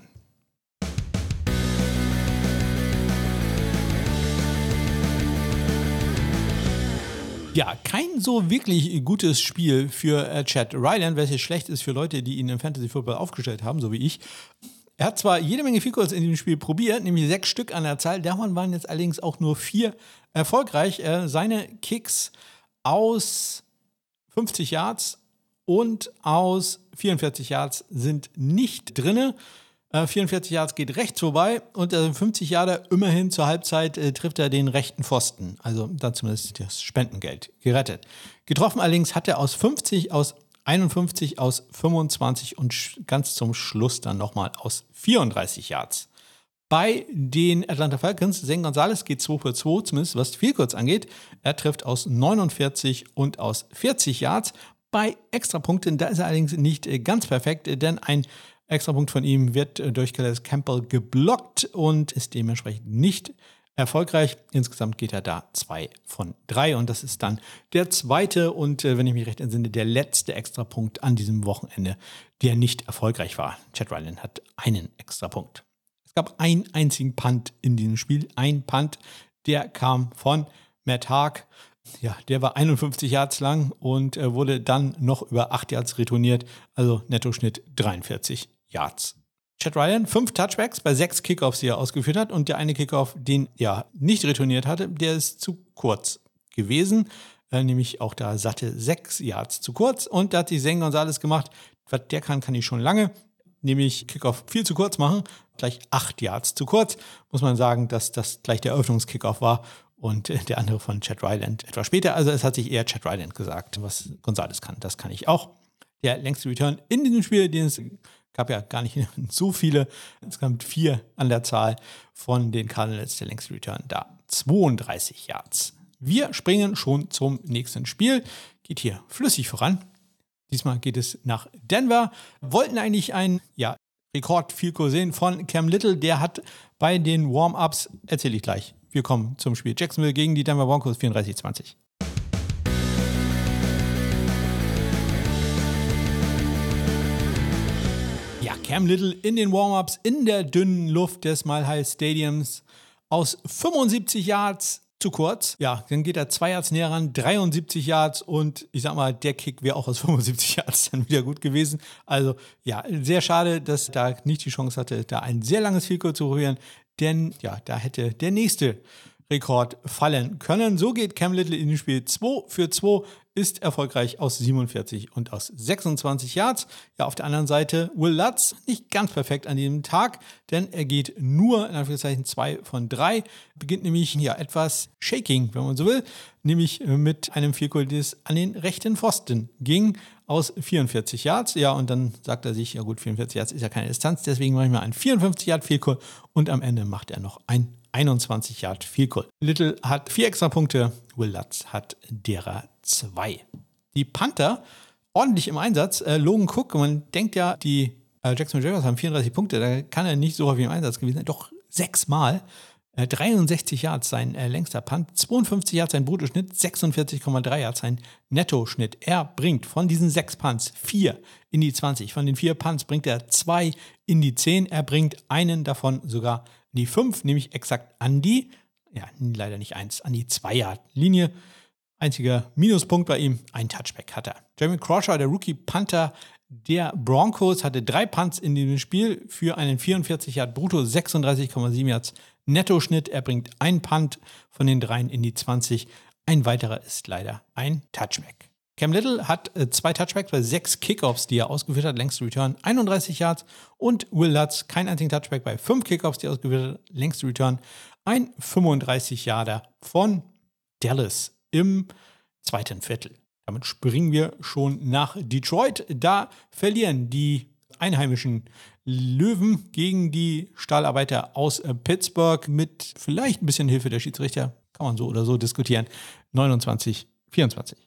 Ja, kein so wirklich gutes Spiel für äh, Chad Ryland, welches schlecht ist für Leute, die ihn im Fantasy Football aufgestellt haben, so wie ich. Er hat zwar jede Menge Field Goals in diesem Spiel probiert, nämlich sechs Stück an der Zahl, davon waren jetzt allerdings auch nur vier erfolgreich. Äh, seine Kicks aus fünfzig Yards und aus vierundvierzig Yards sind nicht drinne. Äh, vierundvierzig Yards geht rechts vorbei und äh, fünfzig Yarder immerhin zur Halbzeit äh, trifft er den rechten Pfosten. Also dann zumindest das Spendengeld gerettet. Getroffen allerdings hat er aus fünfzig, aus einundfünfzig, aus fünfundzwanzig und ganz zum Schluss dann nochmal aus vierunddreißig Yards. Bei den Atlanta Falcons, Zane Gonzalez geht zwei für zwei, zumindest was Field Goals angeht. Er trifft aus neunundvierzig und aus vierzig Yards. Bei Extrapunkten, da ist er allerdings nicht ganz perfekt, denn ein Extrapunkt von ihm wird durch Calais Campbell geblockt und ist dementsprechend nicht erfolgreich. Insgesamt geht er da zwei von drei und das ist dann der zweite und, äh, wenn ich mich recht entsinne, der letzte Extrapunkt an diesem Wochenende, der nicht erfolgreich war. Chad Ryland hat einen Extrapunkt. Es gab einen einzigen Punt in diesem Spiel. Ein Punt, der kam von Matt Haag. Ja, der war einundfünfzig Yards lang und äh, wurde dann noch über acht Yards retourniert, also Nettoschnitt dreiundvierzig Yards. Chad Ryland, fünf Touchbacks bei sechs Kickoffs, die er ausgeführt hat. Und der eine Kickoff, den er nicht retourniert hatte, der ist zu kurz gewesen. äh, nämlich auch da satte sechs Yards zu kurz. Und da hat sich Zane Gonzalez gemacht, was der kann, kann ich schon lange, nämlich Kickoff viel zu kurz machen, gleich acht Yards zu kurz. Muss man sagen, dass das gleich der Eröffnungskickoff war und äh, der andere von Chad Ryland etwas später. Also es hat sich eher Chad Ryland gesagt, was Gonzalez kann, das kann ich auch. Der längste Return in diesem Spiel, den es gab ja gar nicht so viele, insgesamt vier an der Zahl von den Cardinals, der längste Return da, zweiunddreißig Yards. Wir springen schon zum nächsten Spiel, geht hier flüssig voran. Diesmal geht es nach Denver. Wollten eigentlich einen ja, Rekord-Field Goal sehen von Cam Little, der hat bei den Warm-Ups, erzähle ich gleich, wir kommen zum Spiel Jacksonville gegen die Denver Broncos, vierunddreißig zwanzig. Ja, Cam Little in den Warm-Ups in der dünnen Luft des Mile High Stadiums aus fünfundsiebzig Yards zu kurz. Ja, dann geht er zwei Yards näher ran, dreiundsiebzig Yards und ich sag mal, der Kick wäre auch aus fünfundsiebzig Yards dann wieder gut gewesen. Also ja, sehr schade, dass da nicht die Chance hatte, da ein sehr langes Field Goal zu rühren, denn ja, da hätte der nächste Rekord fallen können. So geht Cam Little in dem Spiel zwei für zwei, ist erfolgreich aus siebenundvierzig und aus sechsundzwanzig Yards. Ja, auf der anderen Seite Will Lutz nicht ganz perfekt an diesem Tag, denn er geht nur, in Anführungszeichen, zwei von drei, beginnt nämlich ja etwas shaking, wenn man so will, nämlich mit einem Field Goal, das an den rechten Pfosten ging, aus vierundvierzig Yards. Ja, und dann sagt er sich, ja gut, vierundvierzig Yards ist ja keine Distanz, deswegen mache ich mal einen vierundfünfzig Yard Field Goal und am Ende macht er noch ein einundzwanzig Yard Field Goal. Little hat vier extra Punkte, Will Lutz hat derer zwei. Die Panther ordentlich im Einsatz. Äh, Logan Cook, man denkt ja, die äh, Jacksonville Jaguars haben vierunddreißig Punkte, da kann er nicht so häufig im Einsatz gewesen sein. Doch sechsmal. Äh, dreiundsechzig Yards sein äh, längster Punt, zweiundfünfzig Yards sein Bruttoschnitt, sechsundvierzig Komma drei Yards sein Nettoschnitt. Er bringt von diesen sechs Punts vier in die zwanzig. Von den vier Punts bringt er zwei in die zehn. Er bringt einen davon sogar in die fünf, nämlich exakt an die, ja, leider nicht eins, an die zwei Yard Linie. Einziger Minuspunkt bei ihm, ein Touchback hat er. Jeremy Crawshaw, der Rookie-Panther der Broncos, hatte drei Punts in diesem Spiel für einen vierundvierzig Yard Brutto, sechsunddreißig Komma sieben Yards Nettoschnitt. Er bringt einen Punt von den dreien in die zwanzig. Ein weiterer ist leider ein Touchback. Cam Little hat äh, zwei Touchbacks bei sechs Kickoffs, die er ausgeführt hat, längste Return einunddreißig Yards. Und Will Lutz, kein einzigen Touchback bei fünf Kickoffs, die er ausgeführt hat, längste Return ein fünfunddreißig Yarder von Dallas im zweiten Viertel. Damit springen wir schon nach Detroit. Da verlieren die einheimischen Löwen gegen die Stahlarbeiter aus Pittsburgh mit vielleicht ein bisschen Hilfe der Schiedsrichter. Kann man so oder so diskutieren. neunundzwanzig vierundzwanzig.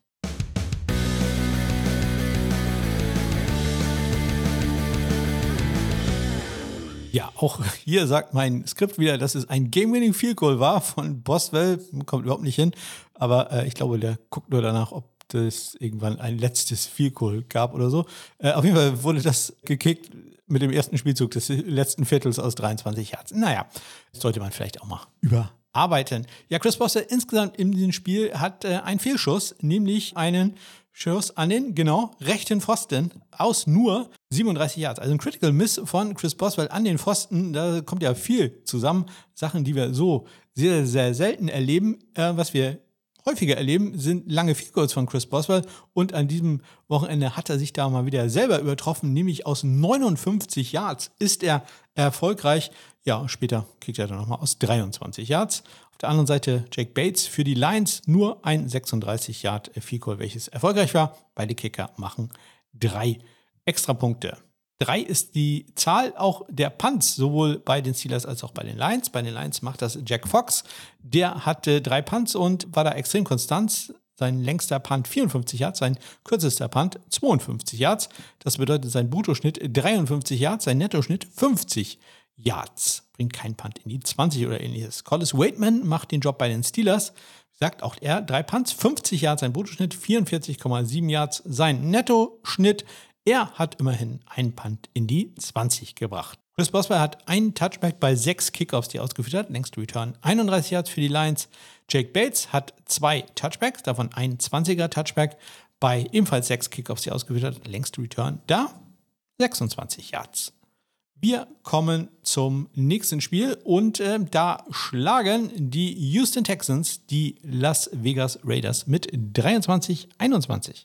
Ja, auch hier sagt mein Skript wieder, dass es ein Game-Winning Field Goal war von Boswell. Kommt überhaupt nicht hin. Aber äh, ich glaube, der guckt nur danach, ob es irgendwann ein letztes Field Goal gab oder so. Äh, auf jeden Fall wurde das gekickt mit dem ersten Spielzug des letzten Viertels aus dreiundzwanzig Yards. Naja, das sollte man vielleicht auch mal überarbeiten. Ja, Chris Boswell insgesamt in diesem Spiel hat äh, einen Fehlschuss, nämlich einen Schuss an den, genau, rechten Pfosten aus nur siebenunddreißig Yards. Also ein Critical Miss von Chris Boswell an den Pfosten, da kommt ja viel zusammen. Sachen, die wir so sehr, sehr selten erleben. Äh, was wir häufiger erleben, sind lange Field Goals von Chris Boswell. Und an diesem Wochenende hat er sich da mal wieder selber übertroffen, nämlich aus neunundfünfzig Yards ist er erfolgreich. Ja, später kriegt er dann nochmal aus dreiundzwanzig Yards. Auf der anderen Seite Jake Bates für die Lions, nur ein sechsunddreißig Yard Field Goal, welches erfolgreich war. Beide Kicker machen drei Extrapunkte. Drei ist die Zahl auch der Punts, sowohl bei den Steelers als auch bei den Lions. Bei den Lions macht das Jack Fox. Der hatte drei Punts und war da extrem konstant. Sein längster Punt vierundfünfzig Yards, sein kürzester Punt zweiundfünfzig Yards. Das bedeutet sein Bruttoschnitt dreiundfünfzig Yards, sein Nettoschnitt fünfzig Yards. Bringt kein Punt in die zwanzig oder ähnliches. Collis Waitman macht den Job bei den Steelers. Sagt auch er, drei Punts, fünfzig Yards, sein Bruttoschnitt, vierundvierzig Komma sieben Yards, sein Nettoschnitt. Er hat immerhin einen Punt in die zwanzig gebracht. Chris Boswell hat einen Touchback bei sechs Kickoffs, die er ausgeführt hat. Längste Return einunddreißig Yards für die Lions. Jake Bates hat zwei Touchbacks, davon ein zwanziger Touchback bei ebenfalls sechs Kickoffs, die er ausgeführt hat. Längste Return da sechsundzwanzig Yards. Wir kommen zum nächsten Spiel und äh, da schlagen die Houston Texans die Las Vegas Raiders mit dreiundzwanzig einundzwanzig.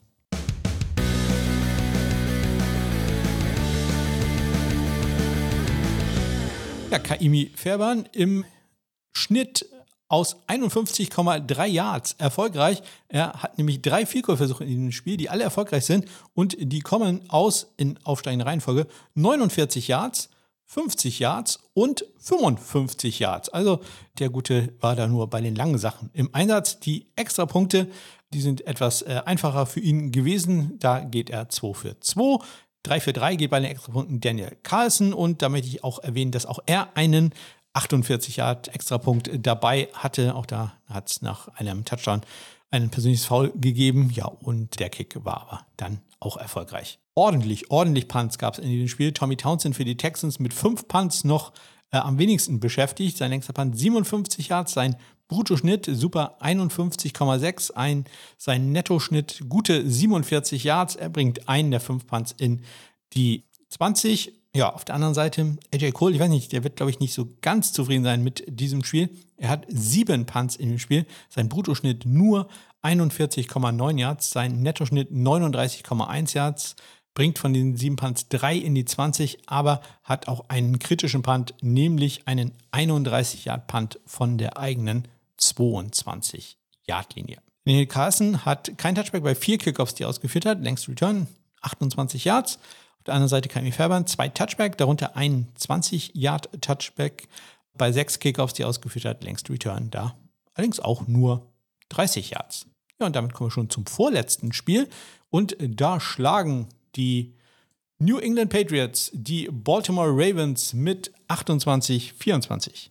Ja, Kaimi Fairbairn im Schnitt aus einundfünfzig Komma drei Yards erfolgreich. Er hat nämlich drei Field-Goal-Versuche in diesem Spiel, die alle erfolgreich sind und die kommen aus, in aufsteigender Reihenfolge, neunundvierzig Yards, fünfzig Yards und fünfundfünfzig Yards. Also der Gute war da nur bei den langen Sachen im Einsatz. Die Extrapunkte, die sind etwas äh, einfacher für ihn gewesen. Da geht er zwei für zwei. drei für drei geht bei den Extrapunkten Daniel Carlson und da möchte ich auch erwähnen, dass auch er einen achtundvierzig Yard Extrapunkt dabei hatte. Auch da hat es nach einem Touchdown ein persönliches Foul gegeben. Ja, und der Kick war aber dann auch erfolgreich. Ordentlich, ordentlich Punts gab es in diesem Spiel. Tommy Townsend für die Texans mit fünf Punts noch äh, am wenigsten beschäftigt. Sein längster Punt siebenundfünfzig Yards, sein Bruttoschnitt super einundfünfzig Komma sechs, ein, sein Nettoschnitt gute siebenundvierzig Yards. Er bringt einen der fünf Punts in die zwanzig. Ja, auf der anderen Seite, A J Cole, ich weiß nicht, der wird, glaube ich, nicht so ganz zufrieden sein mit diesem Spiel. Er hat sieben Punts in dem Spiel, sein Bruttoschnitt nur einundvierzig Komma neun Yards, sein Nettoschnitt neununddreißig Komma eins Yards, bringt von den sieben Punts drei in die zwanzig, aber hat auch einen kritischen Punt, nämlich einen einunddreißig Yard Punt von der eigenen zweiundzwanzig Yard Linie. Daniel Carlson hat kein Touchback bei vier Kickoffs, die er ausgeführt hat, längst Return achtundzwanzig Yards. Auf der anderen Seite Kaimi Fairbairn, zwei Touchback, darunter ein zwanzig Yard Touchback bei sechs Kickoffs, die er ausgeführt hat, längst Return da. Allerdings auch nur dreißig Yards. Ja, und damit kommen wir schon zum vorletzten Spiel. Und da schlagen die New England Patriots die Baltimore Ravens mit achtundzwanzig vierundzwanzig.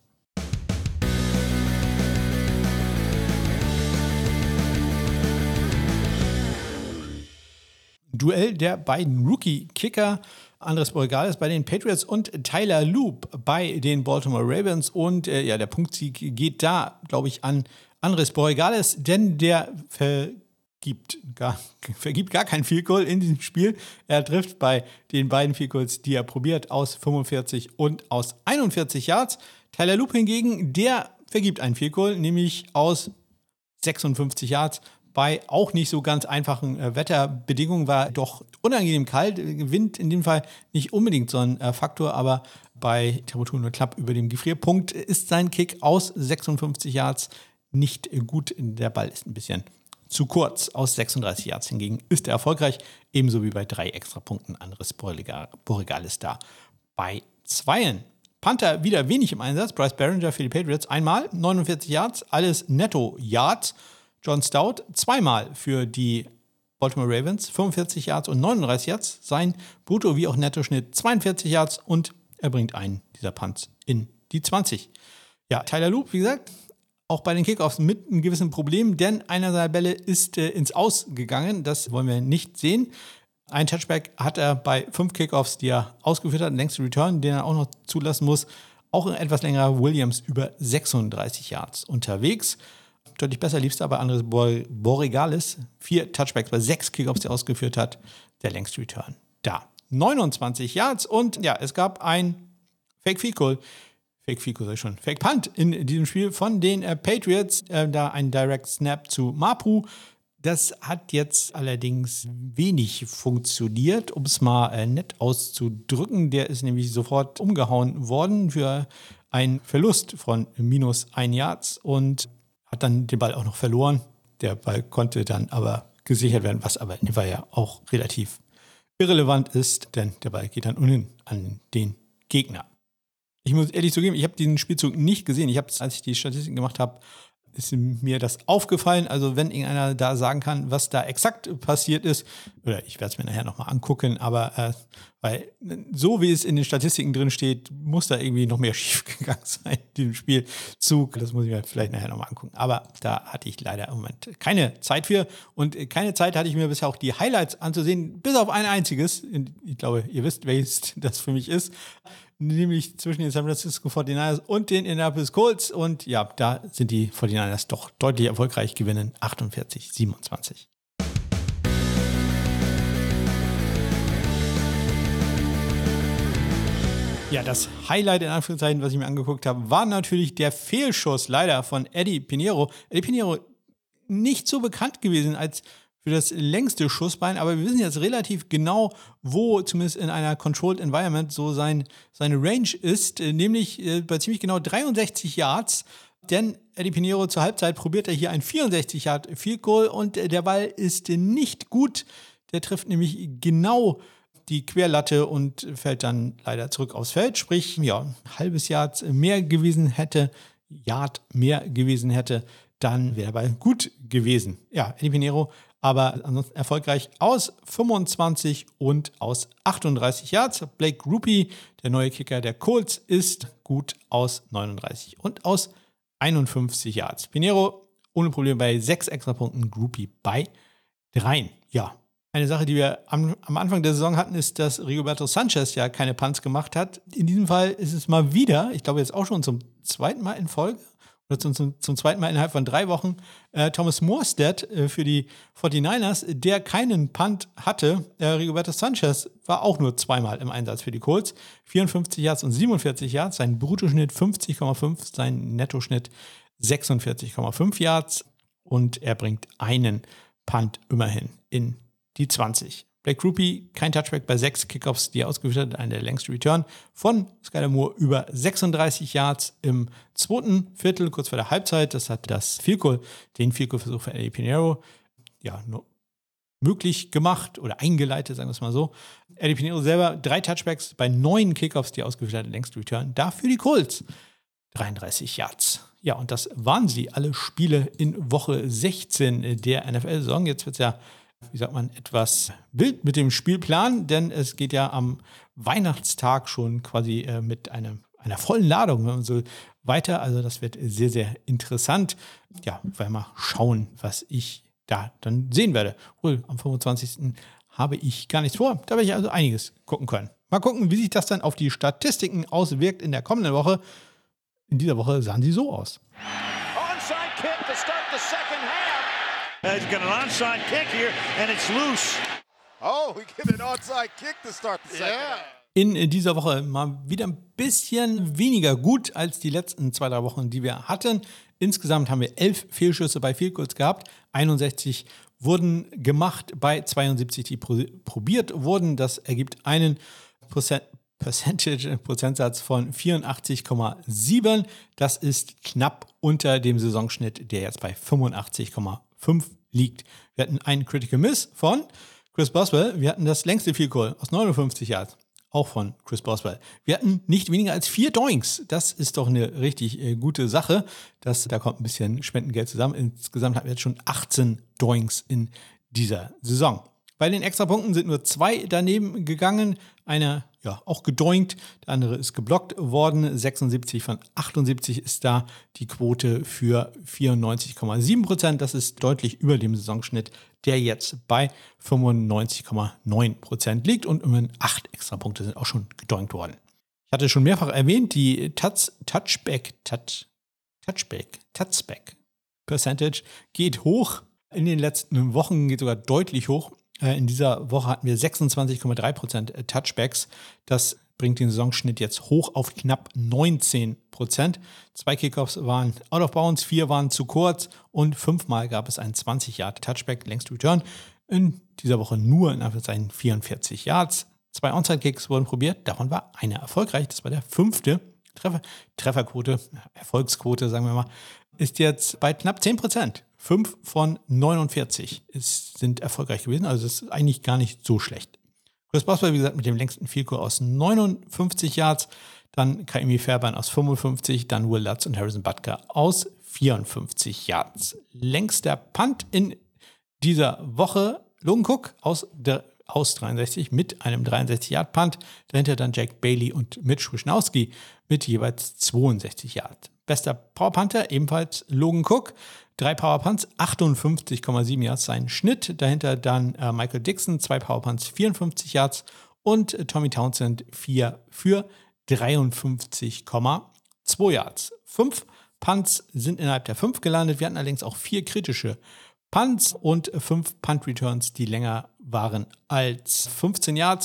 Duell der beiden Rookie-Kicker, Andres Borregales bei den Patriots und Tyler Loop bei den Baltimore Ravens. Und äh, ja, der Punktsieg geht da, glaube ich, an Andres Borregales, denn der vergibt gar, vergibt gar kein Field Goal in diesem Spiel. Er trifft bei den beiden Field Goals, die er probiert, aus fünfundvierzig und aus einundvierzig Yards. Tyler Loop hingegen, der vergibt ein Field Goal, nämlich aus sechsundfünfzig Yards. Bei auch nicht so ganz einfachen äh, Wetterbedingungen war doch unangenehm kalt. Wind in dem Fall nicht unbedingt so ein äh, Faktor, aber bei Temperaturen nur knapp über dem Gefrierpunkt ist sein Kick aus sechsundfünfzig Yards nicht äh, gut. Der Ball ist ein bisschen zu kurz. Aus sechsunddreißig Yards hingegen ist er erfolgreich, ebenso wie bei drei Extrapunkten. Andres Borregales da bei Zweien. Panther wieder wenig im Einsatz. Bryce Behringer für die Patriots einmal, neunundvierzig Yards, alles Netto-Yards. John Stout zweimal für die Baltimore Ravens, fünfundvierzig Yards und neununddreißig Yards. Sein Brutto- wie auch Nettoschnitt zweiundvierzig Yards und er bringt einen dieser Punts in die zwanzig. Ja, Tyler Loop, wie gesagt, auch bei den Kickoffs mit einem gewissen Problem, denn einer seiner Bälle ist äh, ins Aus gegangen. Das wollen wir nicht sehen. Ein Touchback hat er bei fünf Kickoffs, die er ausgeführt hat, den längsten Return, den er auch noch zulassen muss. Auch ein etwas längerer Williams über sechsunddreißig Yards unterwegs. Deutlich besser lief es aber Andres Borregales. Vier Touchbacks bei sechs Kickoffs, die er ausgeführt hat. Der längste Return da. neunundzwanzig Yards und ja, es gab ein Fake Field Goal. Fake Field Goal, sag ich schon. Fake Punt in diesem Spiel von den äh, Patriots. Äh, da ein Direct Snap zu Mapu. Das hat jetzt allerdings wenig funktioniert, um es mal äh, nett auszudrücken. Der ist nämlich sofort umgehauen worden für einen Verlust von minus ein Yards und hat dann den Ball auch noch verloren. Der Ball konnte dann aber gesichert werden, was aber war ja auch relativ irrelevant ist, denn der Ball geht dann unten an den Gegner. Ich muss ehrlich zugeben, ich habe diesen Spielzug nicht gesehen. Ich habe, als ich die Statistiken gemacht habe, ist mir das aufgefallen. Also wenn irgendeiner da sagen kann, was da exakt passiert ist, oder ich werde es mir nachher nochmal angucken, aber äh, weil so wie es in den Statistiken drin steht, muss da irgendwie noch mehr schief gegangen sein in diesem Spielzug. Das muss ich mir vielleicht nachher nochmal angucken. Aber da hatte ich leider im Moment keine Zeit für und keine Zeit hatte ich mir bisher auch die Highlights anzusehen, bis auf ein einziges. Ich glaube, ihr wisst, welches das für mich ist. Nämlich zwischen den San Francisco forty-niners und den Indianapolis Colts. Und ja, da sind die forty-niners doch deutlich erfolgreich, gewinnen achtundvierzig siebenundzwanzig. Ja, das Highlight in Anführungszeichen, was ich mir angeguckt habe, war natürlich der Fehlschuss leider von Eddie Pinheiro. Eddie Pinheiro nicht so bekannt gewesen als für das längste Schussbein, aber wir wissen jetzt relativ genau, wo zumindest in einer Controlled Environment so sein, seine Range ist, nämlich äh, bei ziemlich genau dreiundsechzig Yards. Denn Eddie Pinheiro zur Halbzeit probiert er hier ein vierundsechzig Yard Field Goal und der Ball ist nicht gut. Der trifft nämlich genau die Querlatte und fällt dann leider zurück aufs Feld. Sprich, ja, ein halbes Yard mehr gewesen hätte, Yard mehr gewesen hätte, dann wäre der Ball gut gewesen. Ja, Eddie Pinheiro, aber ansonsten erfolgreich aus fünfundzwanzig und aus achtunddreißig Yards. Blake Grupe, der neue Kicker der Colts, ist gut aus neununddreißig und aus einundfünfzig Yards. Pinheiro ohne Probleme bei sechs Extrapunkten, Grupe bei dreien. Ja, eine Sache, die wir am, am Anfang der Saison hatten, ist, dass Rigoberto Sanchez ja keine Punts gemacht hat. In diesem Fall ist es mal wieder, ich glaube jetzt auch schon zum zweiten Mal in Folge, oder zum, zum, zum zweiten Mal innerhalb von drei Wochen, äh, Thomas Morstead äh, für die forty-niners, der keinen Punt hatte. Äh, Rigoberto Sanchez war auch nur zweimal im Einsatz für die Colts. vierundfünfzig Yards und siebenundvierzig Yards, sein Bruttoschnitt fünfzig Komma fünf, sein Nettoschnitt sechsundvierzig Komma fünf Yards und er bringt einen Punt immerhin in die zwanzig. Blake Grupe, kein Touchback bei sechs Kickoffs, die er ausgeführt hat, einer der längsten Return von Skyler Moore über sechsunddreißig Yards im zweiten Viertel, kurz vor der Halbzeit. Das hat das Field Goal, den Field Goal-Versuch von Eddie Pinheiro, ja, nur möglich gemacht oder eingeleitet, sagen wir es mal so. Eddie Pinheiro selber drei Touchbacks bei neun Kickoffs, die er ausgeführt hat, der längste Return. Dafür die Colts dreiunddreißig Yards. Ja, und das waren sie, alle Spiele in Woche sechzehn der N F L-Saison. Jetzt wird es ja, wie sagt man, etwas wild mit dem Spielplan, denn es geht ja am Weihnachtstag schon quasi äh, mit einem, einer vollen Ladung und so weiter. Also das wird sehr, sehr interessant. Ja, weil mal schauen, was ich da dann sehen werde. Wohl, am fünfundzwanzigsten habe ich gar nichts vor. Da werde ich also einiges gucken können. Mal gucken, wie sich das dann auf die Statistiken auswirkt in der kommenden Woche. In dieser Woche sahen sie so aus. Onside kick to start the second half. He's got an onside kick here and it's loose. Oh, we get an onside kick to start the second Yeah. half. In dieser Woche mal wieder ein bisschen weniger gut als die letzten zwei, drei Wochen, die wir hatten. Insgesamt haben wir elf Fehlschüsse bei Field Goals gehabt. einundsechzig wurden gemacht bei zweiundsiebzig, die probiert wurden. Das ergibt einen Prozent Percentage, Prozentsatz von vierundachtzig Komma sieben. Das ist knapp unter dem Saisonschnitt, der jetzt bei fünfundachtzig Komma fünf liegt. Wir hatten einen Critical Miss von Chris Boswell. Wir hatten das längste Field Goal aus neunundfünfzig Yards, auch von Chris Boswell. Wir hatten nicht weniger als vier Doinks. Das ist doch eine richtig äh, gute Sache. Das, da kommt ein bisschen Spendengeld zusammen. Insgesamt hatten wir jetzt schon achtzehn Doinks in dieser Saison. Bei den Extrapunkten sind nur zwei daneben gegangen. Einer, ja, auch gedoinkt. Der andere ist geblockt worden. sechsundsiebzig von achtundsiebzig ist da die Quote für vierundneunzig Komma sieben Prozent. Das ist deutlich über dem Saisonschnitt, der jetzt bei fünfundneunzig Komma neun Prozent liegt. Und immerhin acht Extrapunkte sind auch schon gedoinkt worden. Ich hatte schon mehrfach erwähnt, die Touch, Touchback, Touch, Touchback, Touchback Percentage geht hoch. In den letzten Wochen geht sogar deutlich hoch. In dieser Woche hatten wir sechsundzwanzig Komma drei Prozent Touchbacks. Das bringt den Saisonschnitt jetzt hoch auf knapp neunzehn Prozent. Zwei Kickoffs waren out of bounds, vier waren zu kurz und fünfmal gab es einen zwanzig Yard Touchback, längst Return. In dieser Woche nur in Anführungszeichen vierundvierzig Yards. Zwei Onside-Kicks wurden probiert, davon war einer erfolgreich. Das war der fünfte Treffer. Trefferquote, Erfolgsquote, sagen wir mal, ist jetzt bei knapp zehn Prozent. Fünf von neunundvierzig ist, sind erfolgreich gewesen, also das ist eigentlich gar nicht so schlecht. Chris Boswell, wie gesagt, mit dem längsten Field Goal aus neunundfünfzig Yards, dann Kaimi Fairbairn aus fünfundfünfzig, dann Will Lutz und Harrison Butker aus vierundfünfzig Yards. Längster Punt in dieser Woche, Logan Cook aus, der, aus dreiundsechzig mit einem dreiundsechzig Yard Punt, dahinter dann Jack Bailey und Mitch Wisnowski mit jeweils zweiundsechzig Yards. Bester Power Punter, ebenfalls Logan Cook. Drei Power Punts, achtundfünfzig Komma sieben Yards sein Schnitt. Dahinter dann äh, Michael Dixon, zwei Power Punts, vierundfünfzig Yards. Und äh, Tommy Townsend, vier für dreiundfünfzig Komma zwei Yards. Fünf Punts sind innerhalb der fünf gelandet. Wir hatten allerdings auch vier kritische Punts und fünf Punt-Returns, die länger waren als fünfzehn Yards.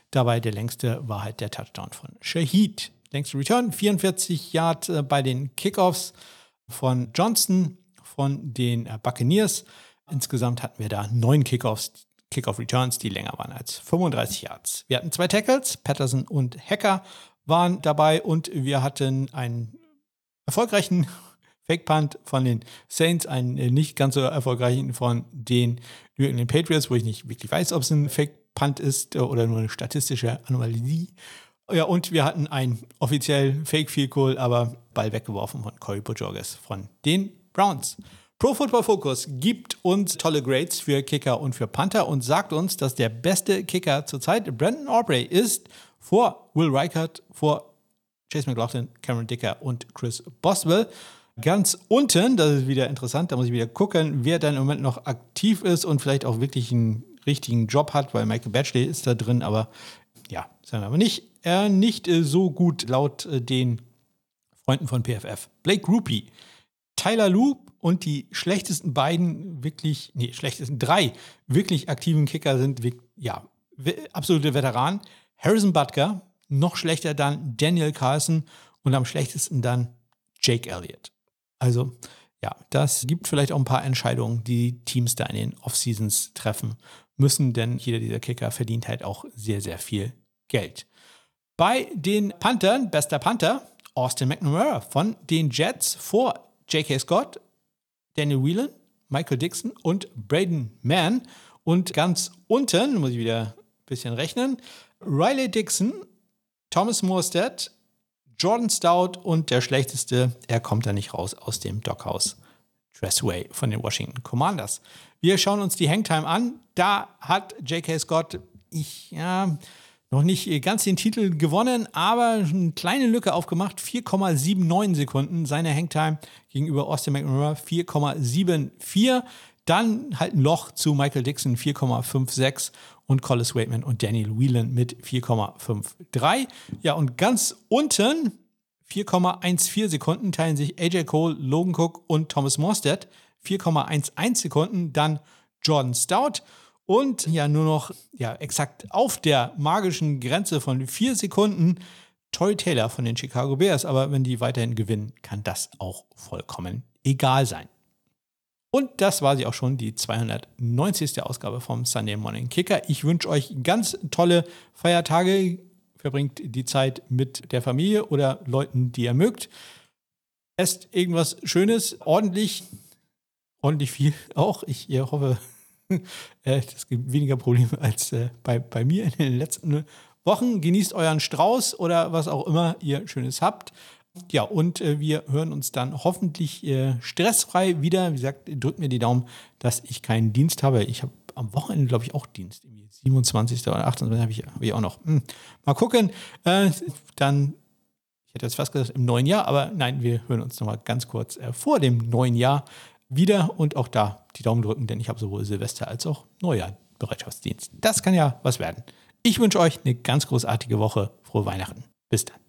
Dabei der längste war halt der Touchdown von Shaheed. Längste Return, vierundvierzig Yards äh, bei den Kickoffs von Johnson von den äh, Buccaneers. Insgesamt hatten wir da neun Kickoffs, Kickoff-Returns, die länger waren als fünfunddreißig Yards. Wir hatten zwei Tackles, Patterson und Hacker waren dabei und wir hatten einen erfolgreichen Fake-Punt von den Saints, einen äh, nicht ganz so erfolgreichen von den New England Patriots, wo ich nicht wirklich weiß, ob es ein Fake-Punt ist äh, oder nur eine statistische Anomalie. Ja, und wir hatten einen offiziell Fake-Field-Goal, aber Ball weggeworfen von Corey Bojorges von den Browns. Pro Football Focus gibt uns tolle Grades für Kicker und für Punter und sagt uns, dass der beste Kicker zurzeit Brandon Aubrey ist, vor Will Reichert, vor Chase McLaughlin, Cameron Dicker und Chris Boswell. Ganz unten, das ist wieder interessant, da muss ich wieder gucken, wer dann im Moment noch aktiv ist und vielleicht auch wirklich einen richtigen Job hat, weil Michael Batchley ist da drin, aber ja, sagen wir aber nicht, er nicht äh, so gut laut äh, den Freunden von P F F. Blake Rupe, Tyler Lue und die schlechtesten beiden wirklich, nee, schlechtesten drei wirklich aktiven Kicker sind, ja, absolute Veteranen. Harrison Butker, noch schlechter dann Daniel Carlson und am schlechtesten dann Jake Elliott. Also, ja, das gibt vielleicht auch ein paar Entscheidungen, die Teams da in den Off-Seasons treffen müssen, denn jeder dieser Kicker verdient halt auch sehr, sehr viel Geld. Bei den Panthern, bester Panther, Austin McNamara von den Jets vor J K. Scott, Daniel Whelan, Michael Dixon und Braden Mann. Und ganz unten, muss ich wieder ein bisschen rechnen, Riley Dixon, Thomas Morstead, Jordan Stout und der schlechteste, er kommt da nicht raus aus dem Doghouse, Tressway von den Washington Commanders. Wir schauen uns die Hangtime an. Da hat J K. Scott, ich, ja, noch nicht ganz den Titel gewonnen, aber eine kleine Lücke aufgemacht. vier Komma neunundsiebzig Sekunden seine Hangtime gegenüber Austin McNamara, vier Komma vierundsiebzig. Dann halt ein Loch zu Michael Dixon, vier Komma sechsundfünfzig und Collis Waitman und Daniel Whelan mit vier Komma dreiundfünfzig. Ja, und ganz unten, vier Komma vierzehn Sekunden, teilen sich A J Cole, Logan Cook und Thomas Morstead. vier Komma elf Sekunden, dann Jordan Stout. Und ja, nur noch ja, exakt auf der magischen Grenze von vier Sekunden Tory Taylor von den Chicago Bears. Aber wenn die weiterhin gewinnen, kann das auch vollkommen egal sein. Und das war sie auch schon, die zweihundertneunzigste Ausgabe vom Sunday Morning Kicker. Ich wünsche euch ganz tolle Feiertage. Verbringt die Zeit mit der Familie oder Leuten, die ihr mögt. Esst irgendwas Schönes, ordentlich, ordentlich viel auch. Ich hoffe, es gibt weniger Probleme als äh, bei, bei mir in den letzten Wochen. Genießt euren Strauß oder was auch immer ihr Schönes habt. Ja, und äh, wir hören uns dann hoffentlich äh, stressfrei wieder. Wie gesagt, drückt mir die Daumen, dass ich keinen Dienst habe. Ich habe am Wochenende, glaube ich, auch Dienst. siebenundzwanzigsten oder achtundzwanzigsten habe ich, hab ich auch noch. Hm. Mal gucken. Äh, dann, ich hätte jetzt fast gesagt im neuen Jahr, aber nein, wir hören uns nochmal ganz kurz äh, vor dem neuen Jahr wieder und auch da die Daumen drücken, denn ich habe sowohl Silvester als auch Neujahr Bereitschaftsdienst. Das kann ja was werden. Ich wünsche euch eine ganz großartige Woche. Frohe Weihnachten. Bis dann.